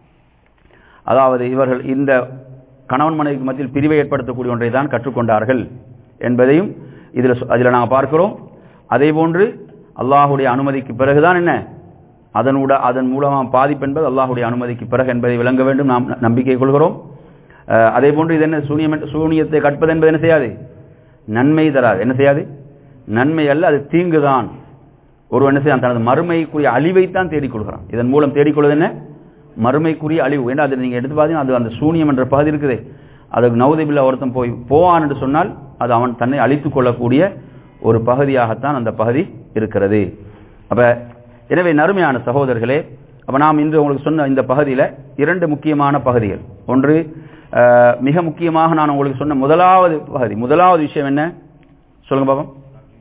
அதாவது இவர்கள் இந்த கணவன் மனைவிக்கு மத்தியில் பிரிவை ஏற்படுத்தக்கூடிய ஒன்றை தான் கற்றுக்கொண்டார்கள் என்பதையும் இதில் அதில் நாங்கள் பார்க்கிறோம். அதே போன்று அல்லாஹுடைய அனுமதிக்கு பிறகுதான் என்ன அதனூட அதன் மூலமாக பாதிப்பு என்பது அல்லாஹுடைய அனுமதிக்கு பிறகு என்பதை விளங்க வேண்டும், நாம் நம்பிக்கை கொள்கிறோம். அதே போன்று இது என்ன? சூனியம், சூனியத்தை கற்பது என்பது என்ன செய்யாது? நன்மை தராது. என்ன செய்யாது? நன்மை அல்ல, அது தீங்குதான். ஒரு என்ன செய்ய தனது மறுமைக்குரிய அழிவைத்தான் தேடிக்கொள்கிறான். இதன் மூலம் தேடிக்கொள்வது என்ன? மறுமைக்குரிய அழிவு. ஏன்னா அதை நீங்க எடுத்து பார்த்தீங்கன்னா அது அந்த சூனியம் என்ற பகுதி இருக்குது, அதுக்கு நவுதுபில்லா ஒருத்தன் போய் போவான் என்று சொன்னால் அது அவன் தன்னை அழித்துக் கொள்ளக்கூடிய ஒரு பகுதியாகத்தான் அந்த பகுதி இருக்கிறது. அப்ப எனவே நறுமையான சகோதரர்களே, அப்ப நாம் இன்று உங்களுக்கு சொன்ன இந்த பகுதியில இரண்டு முக்கியமான பகுதிகள். ஒன்று மிக முக்கியமாக நான் உங்களுக்கு சொன்ன முதலாவது பகுதி, முதலாவது விஷயம் என்ன சொல்லுங்க பாப்போம்.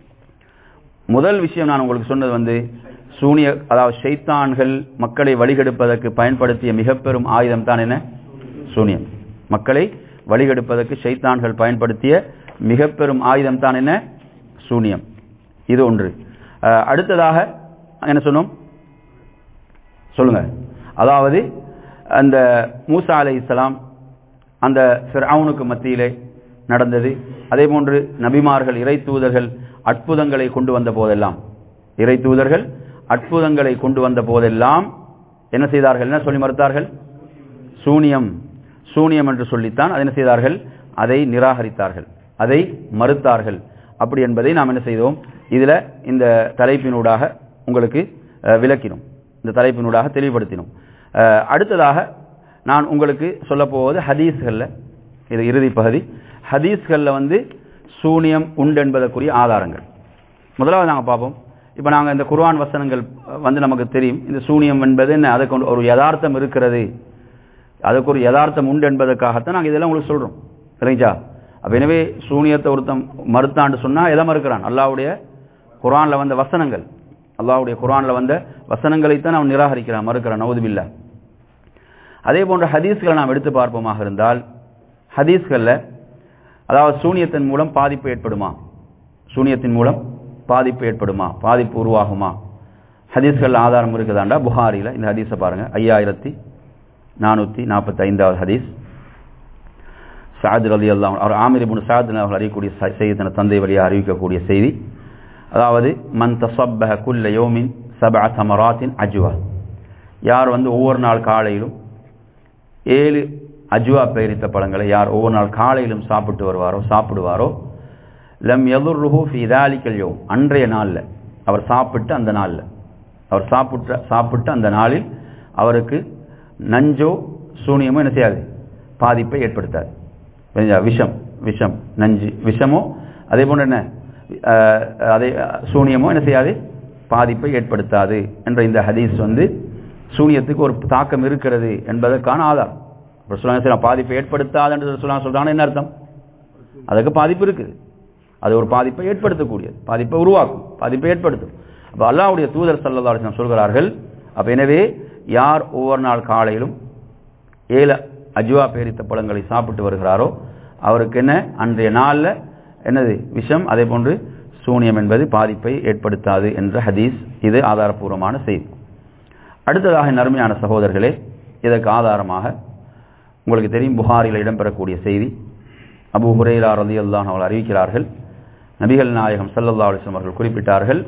முதல் விஷயம் நான் உங்களுக்கு சொன்னது வந்து சூனிய, அதாவது ஷைத்தான்கள் மக்களை வழிகெடுப்பதற்கு பயன்படுத்திய மிக பெரும் ஆயுதம் தான் என்ன? சூனியம். மக்களை வழிகெடுப்பதற்கு ஷைத்தான்கள் பயன்படுத்திய மிக பெரும் ஆயுதம் தான் என்ன? சூனியம். இது ஒன்று. அடுத்ததாக என்ன சொன்னோம்? சொல்லுங்க. அதாவது அந்த மூசா அலைஹிஸ்ஸலாம் அந்த ஃபிர்அவுனுக்கு மத்தியிலே நடந்தது. அதே போன்று நபிமார்கள், இறை தூதர்கள் அற்புதங்களை கொண்டு வந்த போதெல்லாம், இறை தூதர்கள் அற்புதங்களை கொண்டு வந்த போதெல்லாம் என்ன செய்தார்கள்? என்ன சொல்லி மறுத்தார்கள்? சூனியம், சூனியம் என்று சொல்லித்தான் அதை என்ன செய்தார்கள்? அதை நிராகரித்தார்கள், அதை மறுத்தார்கள். அப்படி என்பதை நாம் என்ன செய்தோம்? இதுல இந்த தலைப்பினூடாக உங்களுக்கு விளக்கினோம், இந்த தலைப்பினூடாக தெளிவுபடுத்தினோம். அடுத்ததாக நான் உங்களுக்கு சொல்ல போவது ஹதீஸ்கள்ல, இது இறுதி பகுதி. ஹதீஸ்கள்ல வந்து சூனியம் உண்டு என்பதற்குரிய ஆதாரங்கள் முதலாவது நாங்கள் பார்ப்போம். இப்போ நாங்கள் இந்த குர்ஆன் வசனங்கள் வந்து நமக்கு தெரியும், இந்த சூனியம் என்பது என்ன, அதுக்கு ஒரு யதார்த்தம் இருக்கிறது, அதுக்கு ஒரு யதார்த்தம் உண்டு என்பதற்காகத்தான் நாங்கள் இதெல்லாம் உங்களுக்கு சொல்றோம். சரிங்களா? அப்ப எனவே சூனியத்தை ஒருத்தம் மறுத்தாண்டு சொன்னா எதை மறுக்கிறான்? அல்லாஹ்வுடைய குர்ஆன்ல வந்த வசனங்கள், அல்லாஹ்வுடைய குர்ஆன்ல வந்த வசனங்களைத்தான் அவன் நிராகரிக்கிறான், மறுக்கிறான். நவுதுபில்லா. அதே போன்ற ஹதீஸ்களை நாம் எடுத்து பார்ப்போமாக இருந்தால், ஹதீஸ்கள்ல அதாவது சூனியத்தின் மூலம் பாதிப்பு ஏற்படுமா, சூனியத்தின் மூலம் பாதிப்பு ஏற்படுமா, பாதிப்பு உருவாகுமா? ஹதீஸ்கள் ஆதாரம் இருக்குதாண்டா? புகாரில இந்த ஹதீஸை பாருங்க, ஐயாயிரத்தி நானூற்றி நாற்பத்தி ஐந்தாவது ஹதீஸ். சஅத் ரலியல்லாஹு அன்ஹு அவர் ஆமிர் இப்னு சஅத் அவர்கள் அறியக்கூடிய செய்தி, தன் தந்தை வழியாக அறிவிக்கக்கூடிய செய்தி. அதாவது மன் தஸப்பஹ குல்ல யௌமின் சபஅ தமராத்தின் அஜ்வா, யார் வந்து ஒவ்வொரு நாள் காலையிலும் ஏழு அஜ்வா பெயரித்த பழங்களை யார் ஒவ்வொரு நாள் காலையிலும் சாப்பிட்டு வருவாரோ சாப்பிடுவாரோ லம் யதுர்ருஹு ஃபீ தாலிகல் யௌம், அன்றைய நாளில் அவர் சாப்பிட்டு அந்த நாளில் அவர் சாப்பிட்ட சாப்பிட்டு அந்த நாளில் அவருக்கு நஞ்சோ சூனியமோ என்ன செய்யாது, பாதிப்பை ஏற்படுத்தாது. விஷம் விஷம் நஞ்சு விஷமோ அதே போன்ற என்ன அதே சூனியமோ என்ன செய்யாது, பாதிப்பை ஏற்படுத்தாது என்ற இந்த ஹதீஸ் வந்து சூனியத்துக்கு ஒரு தாக்கம் இருக்கிறது என்பதற்கான ஆதாரம். பாதிப்பை ஏற்படுத்தாது என்று சொல்றாங்கன்னா என்ன அர்த்தம்? அதுக்கு பாதிப்பு இருக்குது, அது ஒரு பாதிப்பை ஏற்படுத்தக்கூடியது, பாதிப்பை உருவாக்கும், பாதிப்பை ஏற்படுத்தும். அப்போ அல்லாஹ்வுடைய தூதர் ஸல்லல்லாஹு அலைஹி வஸல்லம் சொல்கிறார்கள், அப்ப எனவே யார் ஒவ்வொரு நாள் காலையிலும் ஏழு அஜ்வா பேரித்த பழங்களை சாப்பிட்டு வருகிறாரோ அவருக்கு என்ன அன்றைய நாளில் என்னது விஷம், அதே போன்று சூனியம் என்பது பாதிப்பை ஏற்படுத்தாது என்ற ஹதீஸ். இது ஆதாரபூர்வமான செய்தி. அடுத்ததாக நறுமையான சகோதரர்களே, இதற்கு ஆதாரமாக உங்களுக்கு தெரியும் புகாரில் இடம்பெறக்கூடிய செய்தி. அபூ ஹுரைரா ரலியல்லாஹு அன்ஹு அவர்கள் அறிவிக்கிறார்கள், நபிகள் நாயகம் ஸல்லல்லாஹு அலைஹி வஸல்லம் அவர்கள் குறிப்பிட்டார்கள்,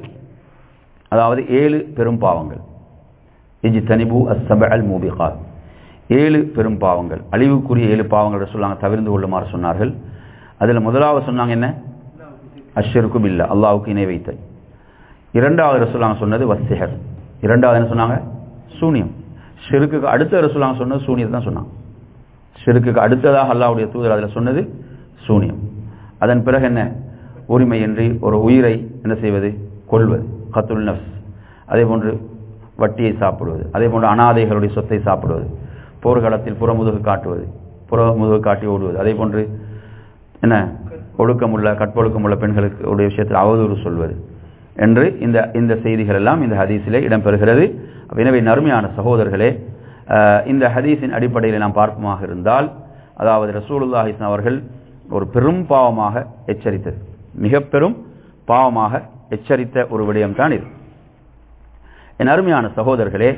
அதாவது ஏழு பெரும் பாவங்கள், இஜ்தனிபு அஸ்-சபஅல் மூபிகாத், ஏழு பெரும் பாவங்கள், அழிவுக்குரிய ஏழு பாவங்கள் சொன்னாங்க, தவிர்ந்து கொள்ளுமாறு சொன்னார்கள். அதில் முதலாவது சொன்னாங்க என்ன, அஷ்ஷிர்கு பில்லா, அல்லாஹ்வுக்கு இணை வைத்தல். இரண்டாவது ரசூலுல்லாஹ் சொன்னது வஸ்ஸிஹர், இரண்டாவது என்ன சொன்னாங்க, சூனியம். ஷிர்க்குக்கு அடுத்த ரசூலுல்லாஹ் சொன்னது சூனியத்தை தான் சொன்னாங்க. ஷிர்க்குக்கு அடுத்ததாக அல்லாஹ்வுடைய தூதர் அதில் சொன்னது சூனியம். அதன் பிறகு என்ன, உரிமையின்றி ஒரு உயிரை என்ன செய்வது, கொல்வது, கத்துல் நஃப்ஸ், அதே போன்று வட்டியை சாப்பிடுவது, அதே போன்று அனாதைகளுடைய சொத்தை சாப்பிடுவது, போர்க்களத்தில் புறமுதுகு காட்டுவது, புறமுதுகு காட்டி ஓடுவது, அதே போன்று என்ன ஒழுக்கமுள்ள கற்பொழுக்கமுள்ள பெண்களுக்கு உடைய விஷயத்தில் அவதூறு சொல்வது என்று இந்த இந்த செய்திகள் எல்லாம் இந்த ஹதீஸிலே இடம்பெறுகிறது. எனவே நறுமையான சகோதரர்களே, இந்த ஹதீஸின் அடிப்படையில் நாம் பார்ப்போமாக இருந்தால், அதாவது ரசூலுல்லாஹி ஸல்லல்லாஹு அலைஹி வஸல்லம் அவர்கள் ஒரு பெரும் பாவமாக எச்சரித்தது, மிக பெரும் பாவமாக எச்சரித்த ஒரு விடயம்தான் இது. என் அருமையான சகோதரர்களே,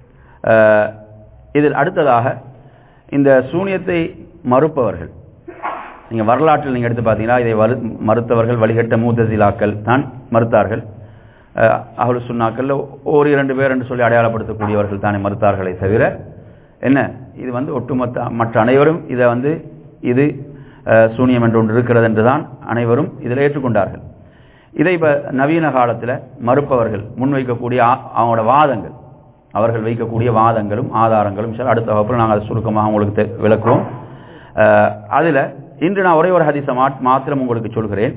இதில் அடுத்ததாக இந்த சூனியத்தை மறுப்பவர்கள், நீங்கள் வரலாற்றில் நீங்கள் எடுத்து பார்த்தீங்கன்னா இதை மறுத்தவர்கள் வழிகட்ட மூத்தசிலாக்கள் தான் மறுத்தார்கள். அஹ்லு சுன்னாக்கள் ஒரு இரண்டு பேர் என்று சொல்லி அடையாளப்படுத்தக்கூடியவர்கள் தானே மறுத்தார்களே தவிர என்ன, இது வந்து ஒட்டுமொத்த மற்ற அனைவரும் இதை வந்து இது சூனியம் என்று ஒன்று இருக்கிறது என்றுதான் அனைவரும் இதில் ஏற்றுக்கொண்டார்கள். இதை இப்போ நவீன காலத்தில் மறுப்பவர்கள் முன்வைக்கக்கூடிய அவங்களோட வாதங்கள், அவர்கள் வைக்கக்கூடிய வாதங்களும் ஆதாரங்களும் சார் அடுத்த வகுப்பில் நாங்கள் அதை சுருக்கமாக உங்களுக்கு விளக்குவோம். அதில் இன்று நான் ஒரே ஒரு ஹதீஸை மாத்திரம் உங்களுக்கு சொல்கிறேன்.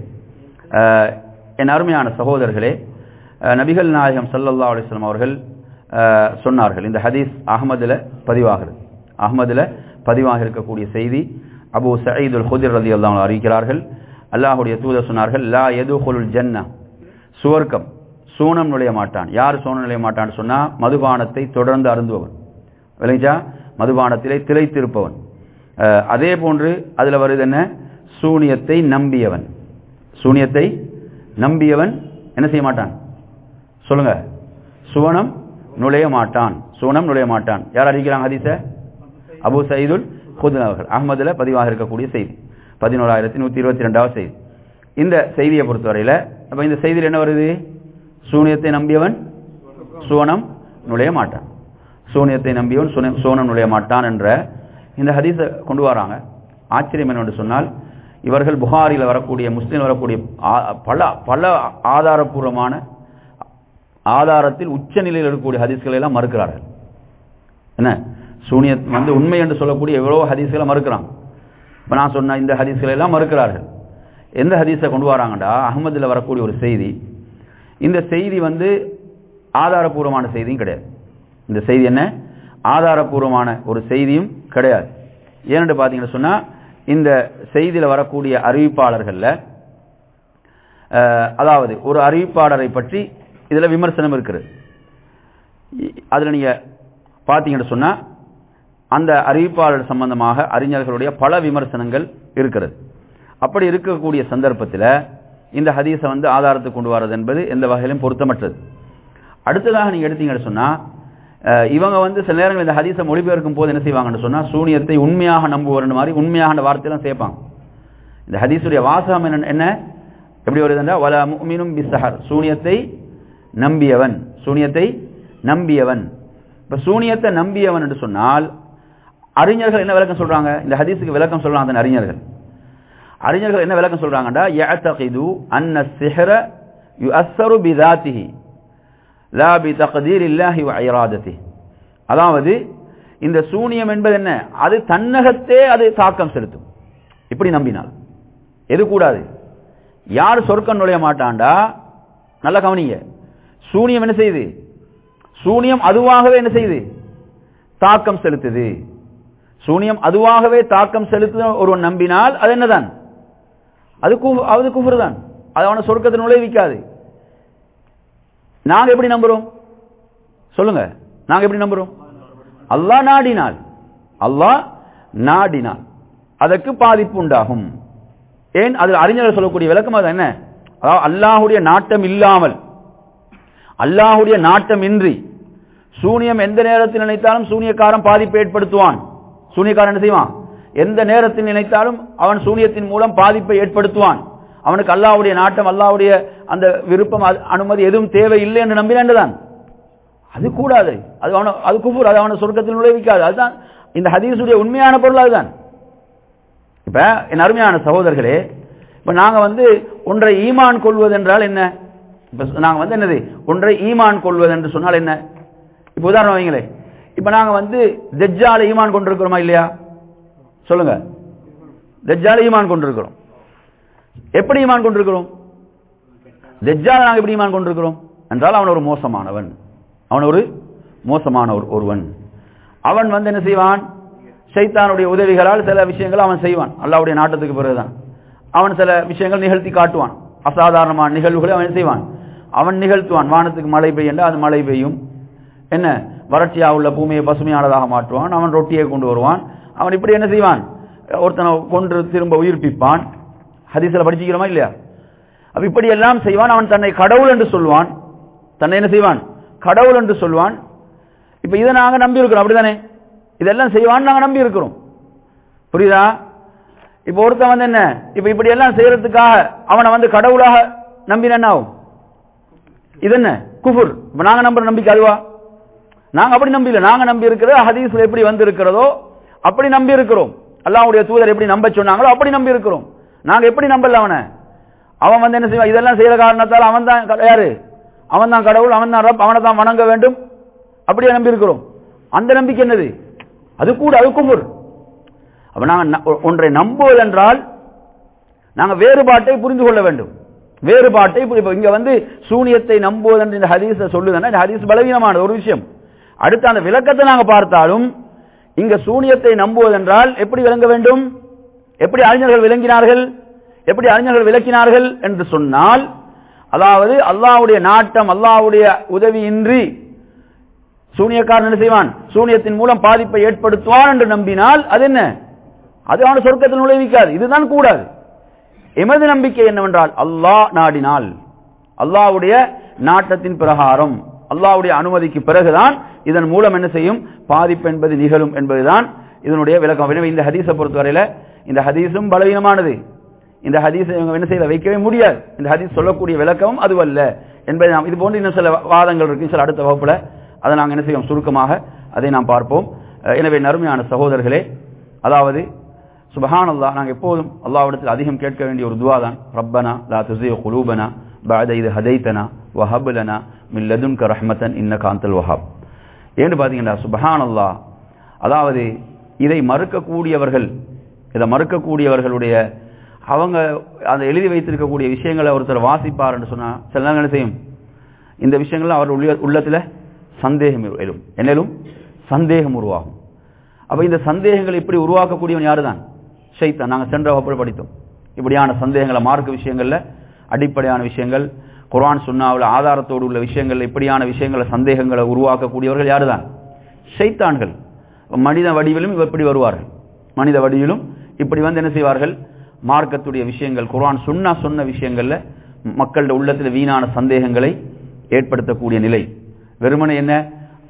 என் அருமையான சகோதரர்களே, நபிகள் நாயகம் ஸல்லல்லாஹு அலைஹி வஸல்லம் அவர்கள் சொன்னார்கள், இந்த ஹதீஸ் அஹ்மதில் பதிவாகிறது, அஹ்மதில் பதிவாக இருக்கக்கூடிய செய்தி. அபூ சயீத் அல் குத்ரி ரலியல்லாஹு அன்ஹு அறிவிக்கிறார்கள், அல்லாஹ்வுடைய தூதர் சொன்னார்கள், லா யதுகுலுல் ஜன்னah, சுவர்க்கம் சூனம் நுழைய மாட்டான். யார் சூனம் நுழைய மாட்டான்னு சொன்னா, மதுபானத்தை தொடர்ந்து அருந்துபவன், விளைஞ்சா மதுபானத்திலே திளைத்திருப்பவன். அதே போன்று அதில் வருது என்ன, சூனியத்தை நம்பியவன், சூனியத்தை நம்பியவன் என்ன செய்ய மாட்டான் சொல்லுங்க, சுவனம் நுழைய மாட்டான், சுவனம் நுழைய மாட்டான். யார் அறிவிக்கிறாங்க ஹதீஸ? அபூ சயீதுல் குத்ரி அவர்கள், அஹ்மதுல பதிவாக இருக்கக்கூடிய செய்தி, பதினோராயிரத்தி நூற்றி இருபத்தி ரெண்டாவது செய்தி. இந்த செய்தியை பொறுத்தவரையில் அப்ப இந்த செய்தியில் என்ன வருது, சூனியத்தை நம்பியவன் சுவனம் நுழைய மாட்டான், சூனியத்தை நம்பியவன் சுவனம் நுழைய மாட்டான் என்ற இந்த ஹதீஸை கொண்டு வராங்க. ஆச்சரியம் என்னவென்று சொன்னால், இவர்கள் புகாரில் வரக்கூடிய முஸ்லீம் வரக்கூடிய பல பல ஆதாரபூர்வமான ஆதாரத்தில் உச்ச நிலையில் இருக்கக்கூடிய ஹதீஸ்களை எல்லாம் மறுக்கிறார்கள். என்ன, சூனியத் வந்து உண்மை என்று சொல்லக்கூடிய எவ்வளோ ஹதீஸ்களை மறுக்கிறாங்க. இப்போ நான் சொன்ன இந்த ஹதீஸ்களை எல்லாம் மறுக்கிறார்கள். எந்த ஹதீஸை கொண்டு வராங்கடா, அஹ்மதில் வரக்கூடிய ஒரு செய்தி. இந்த செய்தி வந்து ஆதாரபூர்வமான செய்தியும் கிடையாது. இந்த செய்தி என்ன, ஆதாரபூர்வமான ஒரு செய்தியும் கிடையாது. ஏனென்று பார்த்தீங்கன்னு சொன்னால், இந்த செய்தியில் வரக்கூடிய அறிவிப்பாளர்களில் அதாவது ஒரு அறிவிப்பாளரை பற்றி இதில் விமர்சனம் இருக்கிறது. அதில் நீங்கள் பார்த்தீங்கன்னு சொன்னால், அந்த அறிவிப்பாளர் சம்பந்தமாக அறிஞர்களுடைய பல விமர்சனங்கள் இருக்கிறது. அப்படி இருக்கக்கூடிய சந்தர்ப்பத்தில் இந்த ஹதீஸை வந்து ஆதாரத்துக்கு கொண்டு வரது என்பது எந்த வகையிலும் பொருத்தமற்றது. அடுத்ததாக நீங்கள் எடுத்தீங்கன்னு சொன்னால், இவங்க வந்து சில நேரங்கள் இந்த ஹதீஸை மொழிபெயர்க்கும் போது என்ன செய்வாங்கன்னு சொன்னா சூனியத்தை உண்மையாக நம்புவார்னு மாதிரி உண்மையான வார்த்தையெல்லாம் சேர்ப்பாங்க. இந்த ஹதீஸுடைய வாசகம் என்ன என்ன எப்படி வருதுன்னா வலா முஃமினும் பிஸ்ஸஹர், சூனியத்தை நம்பியவன், சூனியத்தை நம்பியவன். இப்ப சூனியத்தை நம்பியவன் என்று சொன்னால் அறிஞர்கள் என்ன விளக்கம் சொல்றாங்க? இந்த ஹதீஸுக்கு விளக்கம் சொல்றாங்க அந்த அறிஞர்கள். அறிஞர்கள் என்ன விளக்கம் சொல்றாங்கடா யஅதகிது அன்ன ஸிஹ்ர யுஅஸ்ஸரு பிதாத்திஹி லா பிதக்தீரில்லாஹி வ இராதத்திஹி. அதாவது இந்த சூனியம் என்பது என்ன, அது தன்னகத்தே அது தாக்கம் செலுத்தும். இப்படி நம்பினால் எது கூடாது, யார் சொர்க்கம் நுழைய மாட்டான்டா, நல்ல கவனிங்க, சூனியம் என்ன செய்யுது, சூனியம் அதுவாகவே என்ன செய்யுது, தாக்கம் செலுத்துது. சூனியம் அதுவாகவே தாக்கம் செலுத்து ஒருவன் நம்பினால் அது என்னதான், அது அது குஃப்ர் தான், அது அவனை சொர்க்கத்தை நுழைவிக்காது. நாங்க எப்படி நம்புறோம் சொல்லுங்க, நாங்க எப்படி நம்புறோம்? அல்லாஹ் நாடினால், அல்லாஹ் நாடினால் அதற்கு பாதிப்பு உண்டாகும். ஏன் அதில் அறிஞர்கள் சொல்லக்கூடிய விளக்கம் அது என்ன, அதாவது அல்லாஹுடைய நாட்டம் இல்லாமல், அல்லாஹுடைய நாட்டம் இன்றி சூனியம் எந்த நேரத்தில் நினைத்தாலும் சூனியக்காரன் பாதிப்பை ஏற்படுத்துவான். சூனியக்காரன் என்ன செய்வான், எந்த நேரத்தில் நினைத்தாலும் அவன் சூனியத்தின் மூலம் பாதிப்பை ஏற்படுத்துவான். அவனுக்கு அல்லாஹ்வுடைய நாட்டம், அல்லாஹ்வுடைய அந்த விருப்பம், அனுமதி எதுவும் தேவை இல்லை என்று நம்பினான். அது கூடாது, அது அவன அது குஃபுர், அது அவனை சொர்க்கத்தில் நுழைவிக்காது. அதுதான் இந்த ஹதீஸுடைய உண்மையான பொருள். அதுதான் இப்ப என் அருமையான சகோதரர்களே, இப்ப நாங்க வந்து ஒன்றை ஈமான் கொள்வது என்றால் என்ன, இப்ப நாங்க வந்து என்னது ஒன்றை ஈமான் கொள்வது என்று சொன்னால் என்ன, இப்ப உதாரணம் வைங்களே, இப்ப நாங்க வந்து தஜ்ஜாலை ஈமான் கொண்டிருக்கிறோமா இல்லையா சொல்லுங்க, தஜ்ஜாலை ஈமான் கொண்டிருக்கிறோம். எப்படி ஈமான் கொண்டிருக்கிறோம், தஜ்ஜால் நாங்க எப்படி ஈமான் கொண்டிருக்கிறோம் என்றால் அவன் ஒரு மோசமானவன், அவன் ஒரு மோசமான ஒருவன், அவன் வந்து என்ன செய்வான், ஷைத்தானுடைய உதவிகளால் சில விஷயங்கள் அவன் செய்வான். அல்லாஹ்வுடைய நாட்டத்துக்கு பிறகுதான் அவன் சில விஷயங்கள் நிகழ்த்தி காட்டுவான், அசாதாரணமான நிகழ்வுகளை அவன் செய்வான், அவன் நிகழ்த்துவான். வானத்துக்கு மழை பெய்யண்டா அது மழை பெய்யும், என்ன வறட்சியா உள்ள பூமியை பசுமையானதாக மாற்றுவான், அவன் ரொட்டியை கொண்டு வருவான், அவன் இப்படி என்ன செய்வான், ஒருத்தனை கொன்று திரும்ப உயிர்ப்பிப்பான். ஹதீஸ்ல படிச்சுக்கிறோமா இல்லையா? அப்ப இப்படி எல்லாம் செய்வான். அவன் தன்னை கடவுள் என்று சொல்வான், தன்னை என்ன செய்வான், கடவுள் என்று சொல்வான். இப்ப இதை நாங்க நம்பி இருக்கிறோம், அப்படித்தானே, இதெல்லாம் செய்வான் நாங்க நம்பி இருக்கிறோம், புரியுதா? இப்ப ஒருத்தன் வந்து என்ன, இப்ப இப்படி எல்லாம் செய்யறதுக்காக அவனை வந்து கடவுளாக நம்பினா என்ன ஆகும், இது என்ன குஃபுர். இப்ப நாங்க நம்புற நம்பிக்கை அதுவா? நாங்க அப்படி நம்பல, நாங்க நம்பி இருக்கிறது ஹதீஸ்ல எப்படி வந்து இருக்கிறதோ அப்படி நம்பி இருக்கிறோம். அல்லாஹ்வுடைய தூதர் எப்படி நம்ப சொன்னாங்களோ அப்படி நம்பி இருக்கிறோம். நாங்க எப்படி நம்பல அவனை, அவன் வந்து என்ன செய்வான், இதெல்லாம் செய்யற காரணத்தால் அவன் தான் யாரு, அவன் தான் கடவுள், அவன் தான் ரப், அவனை தான் வணங்க வேண்டும், அப்படியே நம்பி இருக்கிறோம். அந்த நம்பிக்கை என்னது, அது கூட அது குஃபுர். அப்ப நாங்க ஒன்றை நம்புவது என்றால் நாங்க வேறுபாட்டை புரிந்து கொள்ள வேண்டும். வேறுபாட்டை இங்க வந்து சூனியத்தை நம்புவது என்று இந்த ஹதீஸ் சொல்லுதுன்னா இந்த ஹதீஸ் பலவீனமான ஒரு விஷயம். அடுத்து அந்த விளக்கத்தை நாங்க பார்த்தாலும் இங்க சூனியத்தை நம்புவது என்றால் எப்படி விளங்க வேண்டும், எப்படி அறிஞர்கள் விளங்கினார்கள், எப்படி அறிஞர்கள் விளக்கினார்கள் என்று சொன்னால், அதாவது அல்லாஹ்வுடைய நாட்டம், அல்லாஹ்வுடைய உதவியின்றி சூனியக்காரன் என்ன செய்வான், சூனியத்தின் மூலம் பாதிப்பை ஏற்படுத்துவான் என்று நம்பினால் அது என்ன, அது அவன சொர்க்கத்தில் நுழைவிக்காது. இதுதான் கூடாது. எமது நம்பிக்கை என்னவென்றால் அல்லாஹ் நாடினால், அல்லாஹ்வுடைய நாட்டத்தின் பிரகாரம், அல்லாஹ்வுடைய அனுமதிக்கு பிறகுதான் இதன் மூலம் என்ன செய்யும், பாதிப்பு என்பது நிகழும் என்பதுதான் இதனுடைய விளக்கம். எனவே இந்த ஹதீஸை பொறுத்தவரையில இந்த ஹதீஸும் பலவீனமானது, இந்த ஹதீஸை என்ன செய்ய வைக்கவே முடியாது. இந்த ஹதீஸ் சொல்லக்கூடிய விளக்கமும் அதுவல்ல என்பதை நாம், இது போன்று இன்னும் சில வாதங்கள் இருக்கு, சில அடுத்த வகுப்புல அதை நாங்கள் என்ன செய்வோம், சுருக்கமாக அதை நாம் பார்ப்போம். எனவே நறுமையான சகோதரர்களே, அதாவது சுப்ஹானல்லாஹ், நாங்கள் எப்போதும் அல்லாஹ்விடத்தில் அதிகம் கேட்க வேண்டிய ஒரு துஆ தான், ரப்பனா லா துஸிக் குலூபனா பஅத இத் ஹதைதனா வஹப் லனா மின் லதுன்க ரஹ்மத்தன் இன்னக அன்தல் வஹாப். ஏன்னு பார்த்தீங்கன்னா சுப்ஹானல்லாஹ், அதாவது இதை மறுக்கக்கூடியவர்கள், இதை மறுக்கக்கூடியவர்களுடைய அவங்க அந்த எழுதி வைத்திருக்கக்கூடிய விஷயங்களை ஒருத்தர் வாசிப்பார் என்று சொன்னா சில நேரம் என்ன செய்யும், இந்த விஷயங்கள்லாம் அவர் உள்ளத்தில் சந்தேகம் எழும், என்னலும் சந்தேகம் உருவாகும். அப்ப இந்த சந்தேகங்களை இப்படி உருவாக்கக்கூடியவன் யாரு தான், ஷைத்தான். நாங்கள் சென்ற வகுப்பில் படித்தோம், இப்படியான சந்தேகங்களை மார்க்க விஷயங்கள்ல, அடிப்படையான விஷயங்கள், குர்ஆன் சுன்னாவுல ஆதாரத்தோடு உள்ள விஷயங்கள், இப்படியான விஷயங்களை சந்தேகங்களை உருவாக்கக்கூடியவர்கள் யாரு தான், ஷைத்தான்கள். மனித வடிவிலும் இப்படி வருவார்கள், மனித வடிவிலும் இப்படி வந்து என்ன செய்வார்கள், மார்க்கத்துடைய விஷயங்கள், குர்ஆன் சுன்னா சொன்ன விஷயங்கள்ல மக்களுடைய உள்ளத்தில் வீணான சந்தேகங்களை ஏற்படுத்தக்கூடிய நிலை. வெறுமனை என்ன,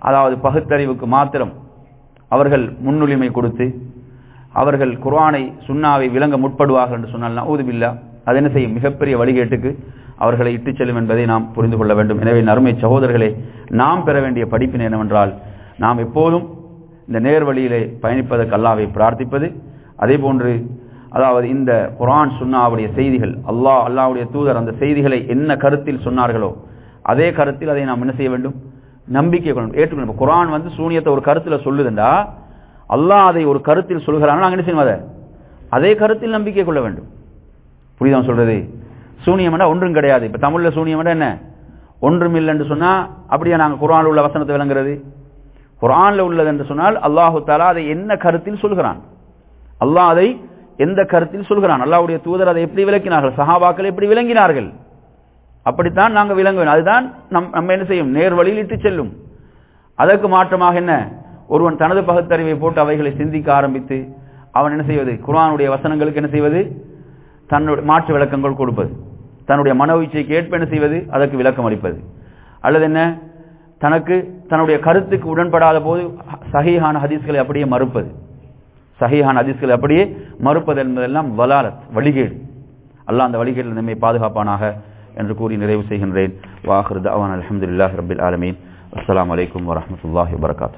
அதாவது பகுத்தறிவுக்கு மாத்திரம் அவர்கள் முன்னுரிமை கொடுத்து அவர்கள் குர்ஆனை சுன்னாவை விளங்க முற்படுவார்கள் என்று சொன்னால் நஊது பில்லாஹ், அது என்ன செய்யும்? மிகப்பெரிய வழிகேட்டுக்கு அவர்களை இட்டுச் செல்லும் என்பதை நாம் புரிந்து கொள்ள வேண்டும். எனவே நறுமை சகோதரர்களே, நாம் பெற வேண்டிய படிப்பினை என்னவென்றால், நாம் எப்போதும் இந்த நேர்வழியிலே பயணிப்பதற்கு அல்லாஹ்வை பிரார்த்திப்பது, அதே போன்று அதாவது இந்த குர்ஆன் சுன்னாவுடைய செய்திகள், அல்லாஹ் அல்லாஹ்வுடைய தூதர் அந்த செய்திகளை என்ன கருத்தில் சொன்னார்களோ அதே கருத்தில் அதை நாம் என்ன செய்ய வேண்டும்? நம்பிக்கை கொள்ளணும், ஏற்றுக்கொள்ளணும். குர்ஆன் வந்து சூனியத்தை ஒரு கருத்தில் சொல்லுதுண்டா, அல்லாஹ் அதை ஒரு கருத்தில் சொல்கிறான், நாங்கள் என்ன செய்யணும்? அதை அதே கருத்தில் நம்பிக்கை கொள்ள வேண்டும். புரியுதா சொல்றது? சூனியம் ஒன்றும் கிடையாது. இப்ப தமிழ்ல சூனியம் என்ன? ஒன்றும் இல்லை என்று சொன்னா அப்படியே நாங்கள் குர்ஆன்ல உள்ள வசனத்தை விளங்குறது. குர்ஆன்ல உள்ளது என்று சொன்னால் அல்லாஹு தஆலா அதை என்ன கருத்தில் சொல்கிறான், அல்லாஹ் அதை எந்த கருத்தில் சொல்கிறான், அல்லாஹ்வுடைய தூதர் அதை எப்படி விளக்கினார்கள், சஹாபாக்கள் எப்படி விளங்கினார்கள், அப்படித்தான் நாங்கள் விளங்க வேண்டும். அதுதான் நம் நம்ம என்ன செய்யும்? நேர் வழியில் இட்டு செல்லும். அதற்கு மாற்றமாக என்ன? ஒருவன் தனது பகுத்தறிவை போட்டு அவைகளை சிந்திக்க ஆரம்பித்து அவன் என்ன செய்வது? குர்ஆனுடைய வசனங்களுக்கு என்ன செய்வது? தன்னுடைய மாற்று விளக்கங்கள் கொடுப்பது, தன்னுடைய மன இச்சைக்கு ஏற்ப என்ன செய்வது? அதற்கு விளக்கம் அளிப்பது, அல்லது என்ன தனக்கு தன்னுடைய கருத்துக்கு உடன்படாத போது சஹீஹான ஹதீஸ்களை அப்படியே மறுப்பது, சஹீஹான ஹதீஸ்களை அப்படியே மறுப்பது என்பதெல்லாம் வலாலத், வழிகேடு. அல்லாஹ் அந்த வழிகேட்டில் நம்மை பாதுகாப்பானாக என்று கூறி நிறைவு செய்கின்றேன். வாஹிரு தஅவானா அல்ஹம்துலில்லாஹி ரப்பில் ஆலமீன். அஸ்ஸலாமு அலைக்கும் வரஹ்மத்துல்லாஹி வபரகாத்துஹு.